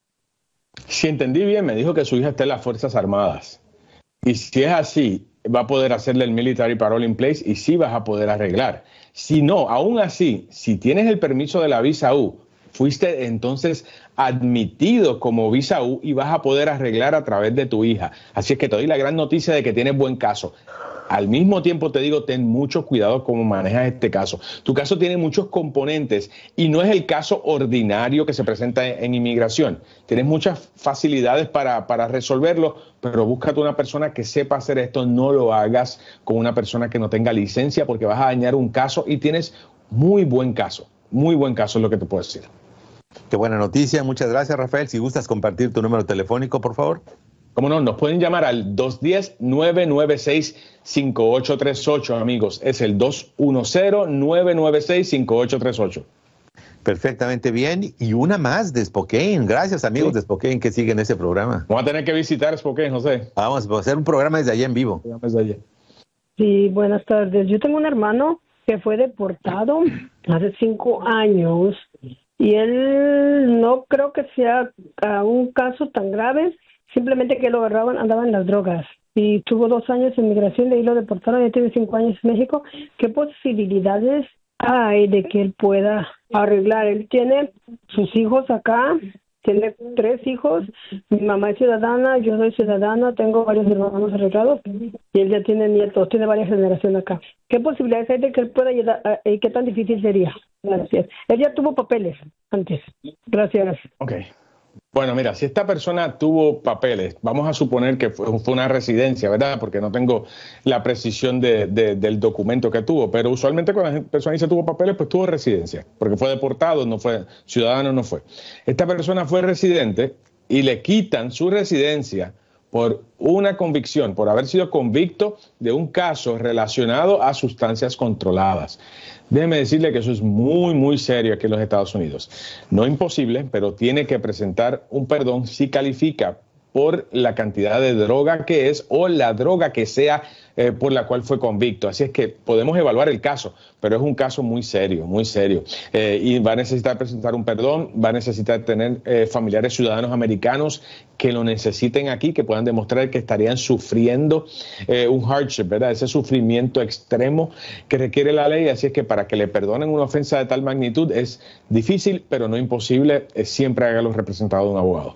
Si entendí bien, me dijo que su hija está en las Fuerzas Armadas. Y si es así, va a poder hacerle el Military Parole in Place y sí vas a poder arreglar. Si no, aún así, si tienes el permiso de la visa U, fuiste entonces admitido como visa U y vas a poder arreglar a través de tu hija. Así es que te doy la gran noticia de que tienes buen caso. Al mismo tiempo te digo, ten mucho cuidado cómo manejas este caso. Tu caso tiene muchos componentes y no es el caso ordinario que se presenta en, en inmigración. Tienes muchas facilidades para, para resolverlo, pero búscate una persona que sepa hacer esto. No lo hagas con una persona que no tenga licencia porque vas a dañar un caso y tienes muy buen caso. Muy buen caso es lo que te puedo decir. Qué buena noticia. Muchas gracias, Rafael. Si gustas compartir tu número telefónico, por favor. Cómo no, nos pueden llamar al dos uno cero, nueve nueve seis, cinco ocho tres ocho, amigos. Es el dos uno cero, nueve nueve seis, cinco ocho tres ocho. Perfectamente bien. Y una más de Spokane. Gracias, amigos sí. de Spokane que siguen ese programa. Vamos a tener que visitar Spokane, José. Vamos a hacer un programa desde allá en vivo. Desde allá. Sí, buenas tardes. Yo tengo un hermano que fue deportado hace cinco años y él no creo que sea uh, un caso tan grave. Simplemente que lo agarraban, andaba en las drogas. Y tuvo dos años en migración, de ahí lo deportaron, ya tiene cinco años en México. ¿Qué posibilidades hay de que él pueda arreglar? Él tiene sus hijos acá, tiene tres hijos. Mi mamá es ciudadana, yo soy ciudadana, tengo varios hermanos arreglados. Y él ya tiene nietos, tiene varias generaciones acá. ¿Qué posibilidades hay de que él pueda ayudar y qué tan difícil sería? Gracias. Él ya tuvo papeles antes. Gracias. Ok. Bueno, mira, si esta persona tuvo papeles, vamos a suponer que fue, fue una residencia, ¿verdad? Porque no tengo la precisión de, de, del documento que tuvo, pero usualmente cuando la persona dice tuvo papeles, pues tuvo residencia, porque fue deportado, no fue ciudadano, no fue. Esta persona fue residente y le quitan su residencia por una convicción, por haber sido convicto de un caso relacionado a sustancias controladas. Déjeme decirle que eso es muy, muy serio aquí en los Estados Unidos. No imposible, pero tiene que presentar un perdón si califica por la cantidad de droga que es o la droga que sea eh, por la cual fue convicto. Así es que podemos evaluar el caso, pero es un caso muy serio, muy serio. Eh, y va a necesitar presentar un perdón, va a necesitar tener eh, familiares ciudadanos americanos que lo necesiten aquí, que puedan demostrar que estarían sufriendo eh, un hardship, ¿verdad? Ese sufrimiento extremo que requiere la ley. Así es que para que le perdonen una ofensa de tal magnitud es difícil, pero no imposible. Eh, siempre hágalo representado de un abogado.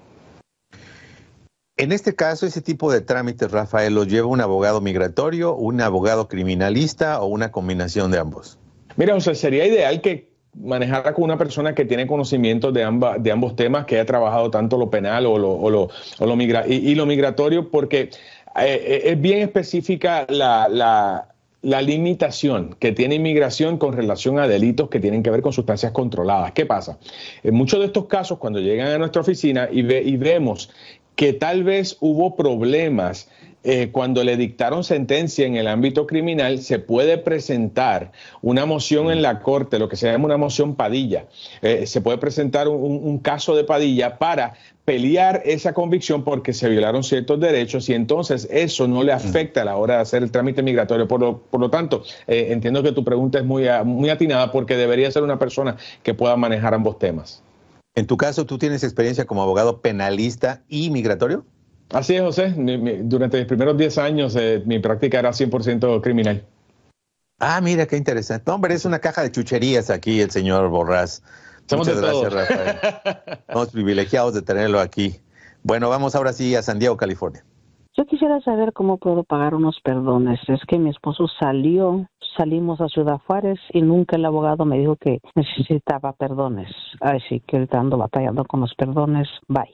En este caso, ese tipo de trámites, Rafael, ¿los lleva un abogado migratorio, un abogado criminalista o una combinación de ambos? Mira, o sea, sería ideal que manejara con una persona que tiene conocimiento de, amba, de ambos temas, que haya trabajado tanto lo penal o lo, o lo, o lo, migra y, y lo migratorio, porque eh, es bien específica la... la la limitación que tiene inmigración con relación a delitos que tienen que ver con sustancias controladas. ¿Qué pasa? En muchos de estos casos, cuando llegan a nuestra oficina y, ve, y vemos que tal vez hubo problemas eh, cuando le dictaron sentencia en el ámbito criminal, se puede presentar una moción en la corte, lo que se llama una moción Padilla. Eh, se puede presentar un, un caso de Padilla para pelear esa convicción porque se violaron ciertos derechos y entonces eso no le afecta a la hora de hacer el trámite migratorio. Por lo, por lo tanto, eh, entiendo que tu pregunta es muy, muy atinada porque debería ser una persona que pueda manejar ambos temas. En tu caso, ¿tú tienes experiencia como abogado penalista y migratorio? Así es, José. Mi, mi, durante mis primeros diez años eh, mi práctica era cien por ciento criminal. Ah, mira, qué interesante. No, hombre, es una caja de chucherías aquí el señor Borrás. Somos Muchas de gracias, todos. Rafael. Estamos privilegiados de tenerlo aquí. Bueno, vamos ahora sí a San Diego, California. Yo quisiera saber cómo puedo pagar unos perdones. Es que mi esposo salió, salimos a Ciudad Juárez y nunca el abogado me dijo que necesitaba perdones. Así que ahorita ando batallando con los perdones. Bye.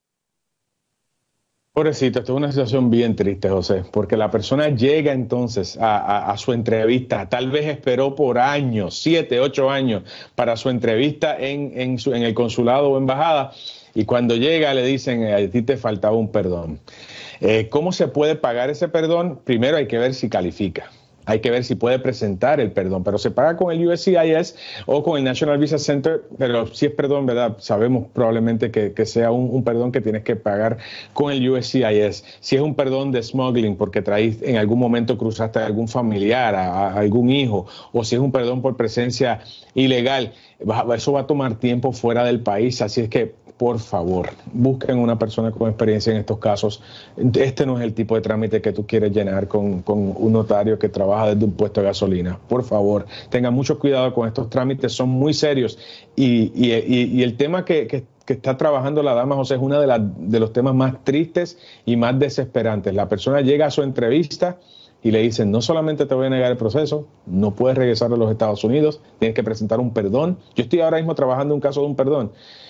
Pobrecito, esto es una situación bien triste, José, porque la persona llega entonces a, a, a su entrevista, tal vez esperó por años, siete, ocho años, para su entrevista en, en, su, en el consulado o embajada, y cuando llega le dicen, a ti te faltaba un perdón. Eh, ¿Cómo se puede pagar ese perdón? Primero hay que ver si califica. Hay que ver si puede presentar el perdón, pero se paga con el U S C I S o con el National Visa Center, pero si es perdón, ¿verdad? Sabemos probablemente que, que sea un, un perdón que tienes que pagar con el U S C I S. Si es un perdón de smuggling, porque traíste, en algún momento cruzaste a algún familiar, a, a algún hijo, o si es un perdón por presencia ilegal, eso va a tomar tiempo fuera del país, así es que por favor, busquen una persona con experiencia en estos casos. Este no es el tipo de trámite que tú quieres llenar con, con un notario que trabaja desde un puesto de gasolina. Por favor, tengan mucho cuidado con estos trámites, son muy serios. Y, y, y, y el tema que, que, que está trabajando la dama, José, es uno de, la, de los temas más tristes y más desesperantes. La persona llega a su entrevista y le dicen, no solamente te voy a negar el proceso, no puedes regresar a los Estados Unidos, tienes que presentar un perdón. Yo estoy ahora mismo trabajando en un caso de un perdón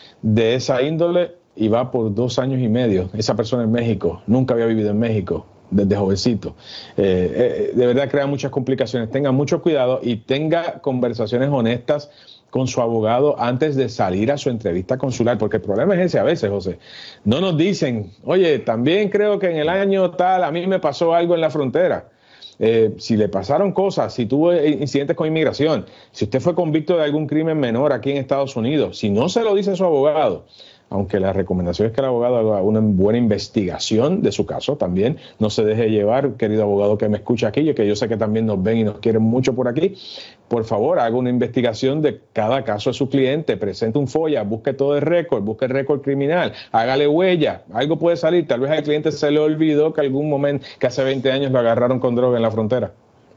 de esa índole y va por dos años y medio. Esa persona en México, nunca había vivido en México desde jovencito. Eh, eh, de verdad crea muchas complicaciones. Tenga mucho cuidado y tenga conversaciones honestas con su abogado antes de salir a su entrevista consular, porque el problema es ese a veces, José. No nos dicen, oye, también creo que en el año tal a mí me pasó algo en la frontera. Eh, si le pasaron cosas, si tuvo incidentes con inmigración, si usted fue convicto de algún crimen menor aquí en Estados Unidos, si no se lo dice su abogado, aunque la recomendación es que el abogado haga una buena investigación de su caso también, no se deje llevar, querido abogado que me escucha aquí, que yo sé que también nos ven y nos quieren mucho por aquí, por favor, haga una investigación de cada caso de su cliente, presente un folla, busque todo el récord, busque el récord criminal, hágale huella, algo puede salir, tal vez al cliente se le olvidó que algún momento, que hace veinte años lo agarraron con droga en la frontera.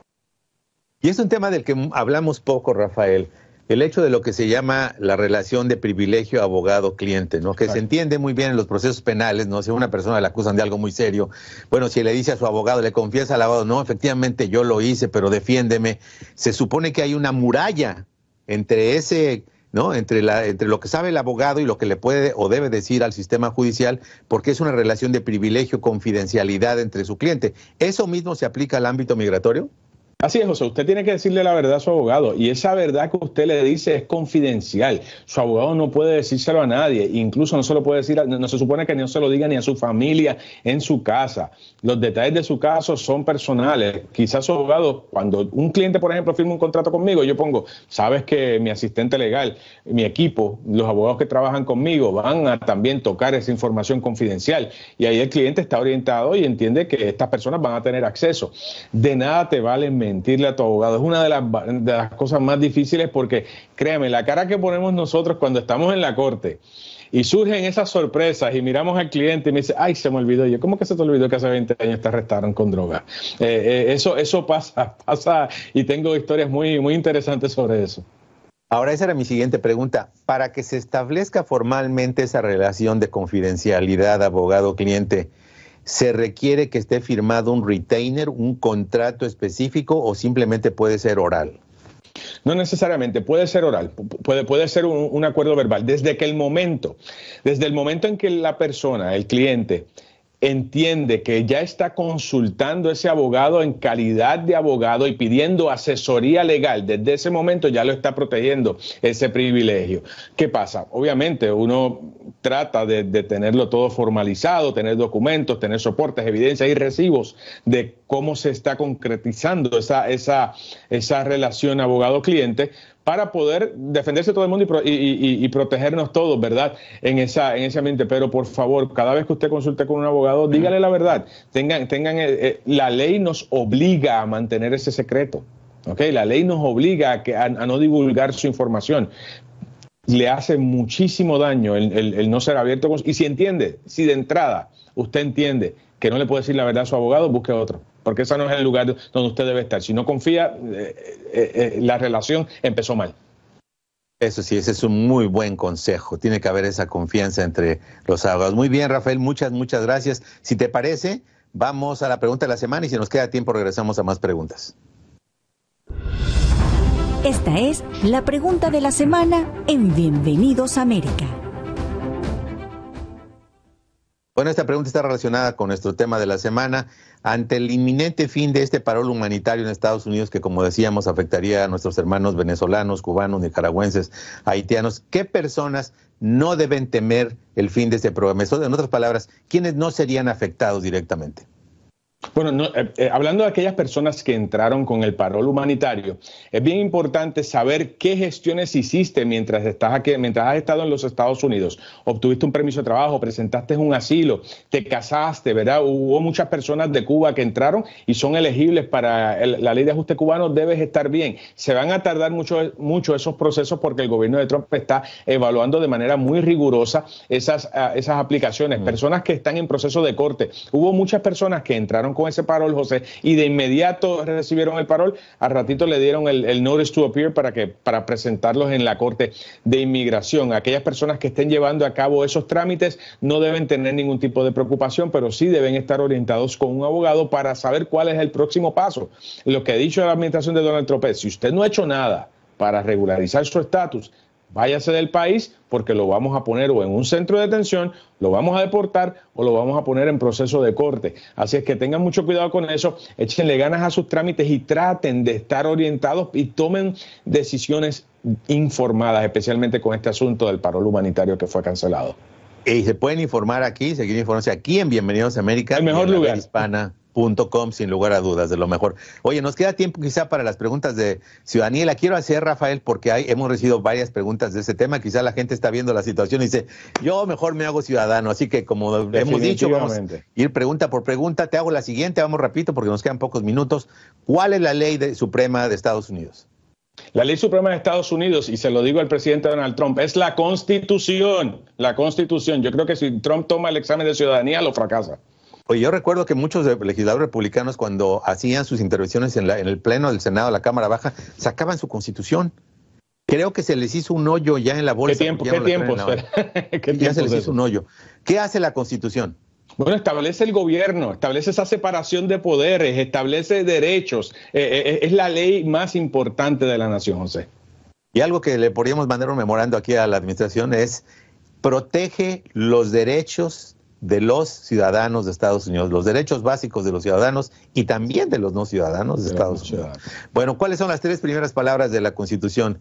Y es un tema del que hablamos poco, Rafael. El hecho de lo que se llama la relación de privilegio abogado-cliente, ¿no? Que Exacto. Se entiende muy bien en los procesos penales, ¿no? Si a una persona le acusan de algo muy serio, bueno, si le dice a su abogado, le confiesa al abogado, no, efectivamente yo lo hice, pero defiéndeme. Se supone que hay una muralla entre ese, ¿no? Entre la, entre lo que sabe el abogado y lo que le puede o debe decir al sistema judicial, porque es una relación de privilegio, confidencialidad entre su cliente. ¿Eso mismo se aplica al ámbito migratorio? Así es, José, usted tiene que decirle la verdad a su abogado y esa verdad que usted le dice es confidencial. Su abogado no puede decírselo a nadie, incluso no se lo puede decir, a, no se supone que no se lo diga ni a su familia en su casa. Los detalles de su caso son personales. Quizás su abogado, cuando un cliente, por ejemplo, firma un contrato conmigo, yo pongo, sabes que mi asistente legal, mi equipo, los abogados que trabajan conmigo van a también tocar esa información confidencial y ahí el cliente está orientado y entiende que estas personas van a tener acceso. De nada te valen mentirle a tu abogado. Es una de las, de las cosas más difíciles porque, créeme, la cara que ponemos nosotros cuando estamos en la corte y surgen esas sorpresas y miramos al cliente y me dice, ay, se me olvidó. Y yo, ¿cómo que se te olvidó que hace veinte años te arrestaron con droga? Eh, eh, eso, eso pasa, pasa y tengo historias muy, muy interesantes sobre eso. Ahora, esa era mi siguiente pregunta. Para que se establezca formalmente esa relación de confidencialidad abogado-cliente, ¿se requiere que esté firmado un retainer, un contrato específico o simplemente puede ser oral? No necesariamente, puede ser oral, puede, puede ser un, un acuerdo verbal. Desde que el momento, desde el momento en que la persona, el cliente, entiende que ya está consultando a ese abogado en calidad de abogado y pidiendo asesoría legal, desde ese momento ya lo está protegiendo ese privilegio. ¿Qué pasa? Obviamente uno trata de, de tenerlo todo formalizado, tener documentos, tener soportes, evidencias y recibos de cómo se está concretizando esa, esa, esa relación abogado-cliente, para poder defenderse todo el mundo y, pro, y, y, y protegernos todos, ¿verdad? En, esa, en ese ambiente. Pero por favor, cada vez que usted consulte con un abogado, dígale la verdad. Tengan, tengan, eh, eh, la ley nos obliga a mantener ese secreto, ¿ok? La ley nos obliga a, que, a, a no divulgar su información. Le hace muchísimo daño el, el, el no ser abierto. Con, y si entiende, si de entrada usted entiende que no le puede decir la verdad a su abogado, busque otro. Porque ese no es el lugar donde usted debe estar. Si no confía, eh, eh, eh, la relación empezó mal. Eso sí, ese es un muy buen consejo. Tiene que haber esa confianza entre los abogados. Muy bien, Rafael, muchas, muchas gracias. Si te parece, vamos a la pregunta de la semana y si nos queda tiempo regresamos a más preguntas. Esta es la pregunta de la semana en Bienvenidos a América. Bueno, esta pregunta está relacionada con nuestro tema de la semana. Ante el inminente fin de este paro humanitario en Estados Unidos, que como decíamos afectaría a nuestros hermanos venezolanos, cubanos, nicaragüenses, haitianos, ¿qué personas no deben temer el fin de este programa? En otras palabras, ¿quiénes no serían afectados directamente? Bueno, no, eh, eh, hablando de aquellas personas que entraron con el parol humanitario, es bien importante saber qué gestiones hiciste mientras estás aquí, mientras has estado en los Estados Unidos. Obtuviste un permiso de trabajo, presentaste un asilo, te casaste, ¿verdad? Hubo muchas personas de Cuba que entraron y son elegibles para el, la ley de ajuste cubano. Debes estar bien. Se van a tardar mucho, mucho esos procesos porque el gobierno de Trump está evaluando de manera muy rigurosa esas, uh, esas aplicaciones. Mm. Personas que están en proceso de corte. Hubo muchas personas que entraron con ese parol, José, y de inmediato recibieron el parol, al ratito le dieron el, el notice to appear para que para presentarlos en la Corte de Inmigración. Aquellas personas que estén llevando a cabo esos trámites no deben tener ningún tipo de preocupación, pero sí deben estar orientados con un abogado para saber cuál es el próximo paso. Lo que ha dicho la administración de Donald Trump es, si usted no ha hecho nada para regularizar su estatus, váyase del país porque lo vamos a poner o en un centro de detención, lo vamos a deportar o lo vamos a poner en proceso de corte. Así es que tengan mucho cuidado con eso, échenle ganas a sus trámites y traten de estar orientados y tomen decisiones informadas, especialmente con este asunto del parol humanitario que fue cancelado. Y se pueden informar aquí, seguir informándose aquí en Bienvenidos a América. El mejor lugar. Hispana punto com, sin lugar a dudas, de lo mejor. Oye, nos queda tiempo quizá para las preguntas de ciudadanía. La quiero hacer, Rafael, porque hay, hemos recibido varias preguntas de ese tema. Quizá la gente está viendo la situación y dice, yo mejor me hago ciudadano. Así que, como hemos dicho, vamos a ir pregunta por pregunta. Te hago la siguiente, vamos rapidito porque nos quedan pocos minutos. ¿Cuál es la ley de, suprema de Estados Unidos? La ley suprema de Estados Unidos, y se lo digo al presidente Donald Trump, es la Constitución. La Constitución. Yo creo que si Trump toma el examen de ciudadanía, lo fracasa. Oye, yo recuerdo que muchos legisladores republicanos, cuando hacían sus intervenciones en, la, en el Pleno del Senado, la Cámara Baja, sacaban su Constitución. Creo que se les hizo un hoyo ya en la bolsa. ¿Qué tiempo? ¿Qué tiempo? ¿Qué ya se les hizo un hoyo. ¿Qué hace la Constitución? Bueno, establece el gobierno, establece esa separación de poderes, establece derechos. Eh, eh, es la ley más importante de la nación, José. Y algo que le podríamos mandar un memorando aquí a la administración es protege los derechos de los ciudadanos de Estados Unidos, los derechos básicos de los ciudadanos y también de los no ciudadanos de Estados Unidos. Bueno, ¿cuáles son las tres primeras palabras de la Constitución?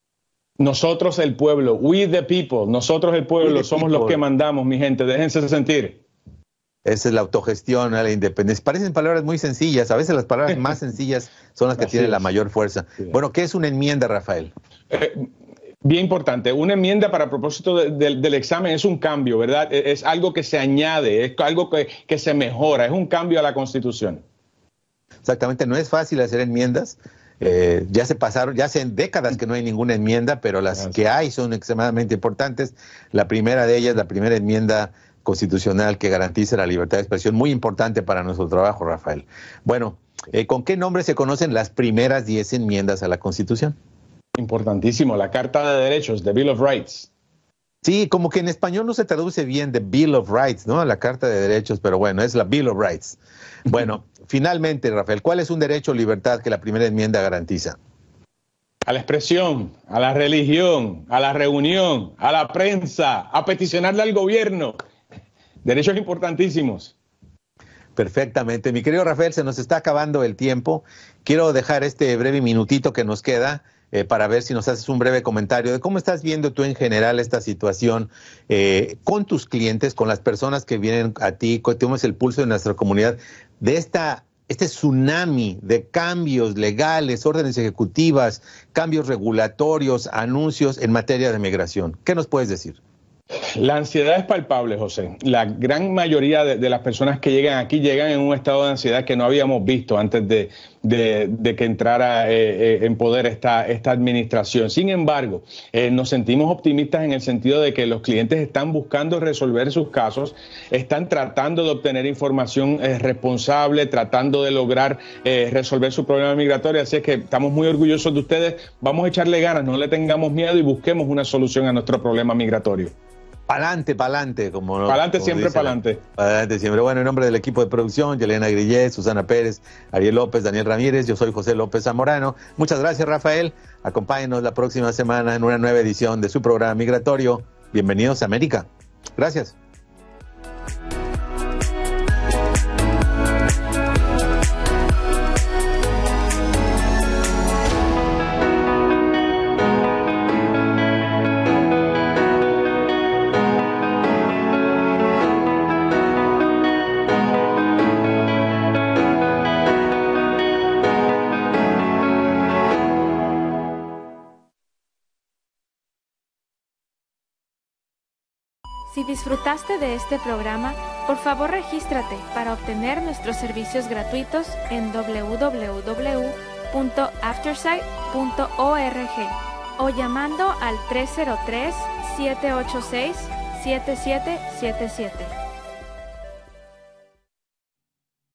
Nosotros el pueblo, we the people, nosotros el pueblo, somos people. Los que mandamos, mi gente, déjense sentir. Esa es la autogestión, la independencia. Parecen palabras muy sencillas, a veces las palabras más sencillas son las que Así tienen es. la mayor fuerza. Sí. Bueno, ¿qué es una enmienda, Rafael? Eh, Bien importante, una enmienda para propósito de, de, del examen es un cambio, ¿verdad? Es, es algo que se añade, es algo que, que se mejora, es un cambio a la Constitución. Exactamente, no es fácil hacer enmiendas, eh, ya se pasaron, ya hace décadas que no hay ninguna enmienda, pero las Gracias. que hay son extremadamente importantes. La primera de ellas, la primera enmienda constitucional que garantiza la libertad de expresión, muy importante para nuestro trabajo, Rafael. Bueno, eh, ¿con qué nombre se conocen las primeras diez enmiendas a la Constitución? Importantísimo, la Carta de Derechos, the Bill of Rights. Sí, como que en español no se traduce bien the Bill of Rights, ¿no? La Carta de Derechos, pero bueno, es la Bill of Rights. Bueno, finalmente, Rafael, ¿cuál es un derecho o libertad que la primera enmienda garantiza? A la expresión, a la religión, a la reunión, a la prensa, a peticionarle al gobierno. Derechos importantísimos. Perfectamente. Mi querido Rafael, se nos está acabando el tiempo. Quiero dejar este breve minutito que nos queda eh, para ver si nos haces un breve comentario de cómo estás viendo tú en general esta situación eh, con tus clientes, con las personas que vienen a ti, que tomes el pulso de nuestra comunidad, de esta este tsunami de cambios legales, órdenes ejecutivas, cambios regulatorios, anuncios en materia de migración. ¿Qué nos puedes decir? La ansiedad es palpable, José. La gran mayoría de, de las personas que llegan aquí llegan en un estado de ansiedad que no habíamos visto antes de, de, de que entrara eh, eh, en poder esta, esta administración. Sin embargo, eh, nos sentimos optimistas en el sentido de que los clientes están buscando resolver sus casos, están tratando de obtener información eh, responsable, tratando de lograr eh, resolver su problema migratorio. Así es que estamos muy orgullosos de ustedes. Vamos a echarle ganas, no le tengamos miedo y busquemos una solución a nuestro problema migratorio. Pa'lante, pa'lante, como Pa'lante siempre, pa'lante. Pa'lante siempre. Bueno, en nombre del equipo de producción, Yelena Grillé, Susana Pérez, Ariel López, Daniel Ramírez, yo soy José López Zamorano. Muchas gracias, Rafael. Acompáñenos la próxima semana en una nueva edición de su programa migratorio. Bienvenidos a América. Gracias. Si disfrutaste de este programa, por favor regístrate para obtener nuestros servicios gratuitos en doble u doble u doble u punto aftersight punto org o llamando al tres cero tres, siete ocho seis, siete siete siete siete.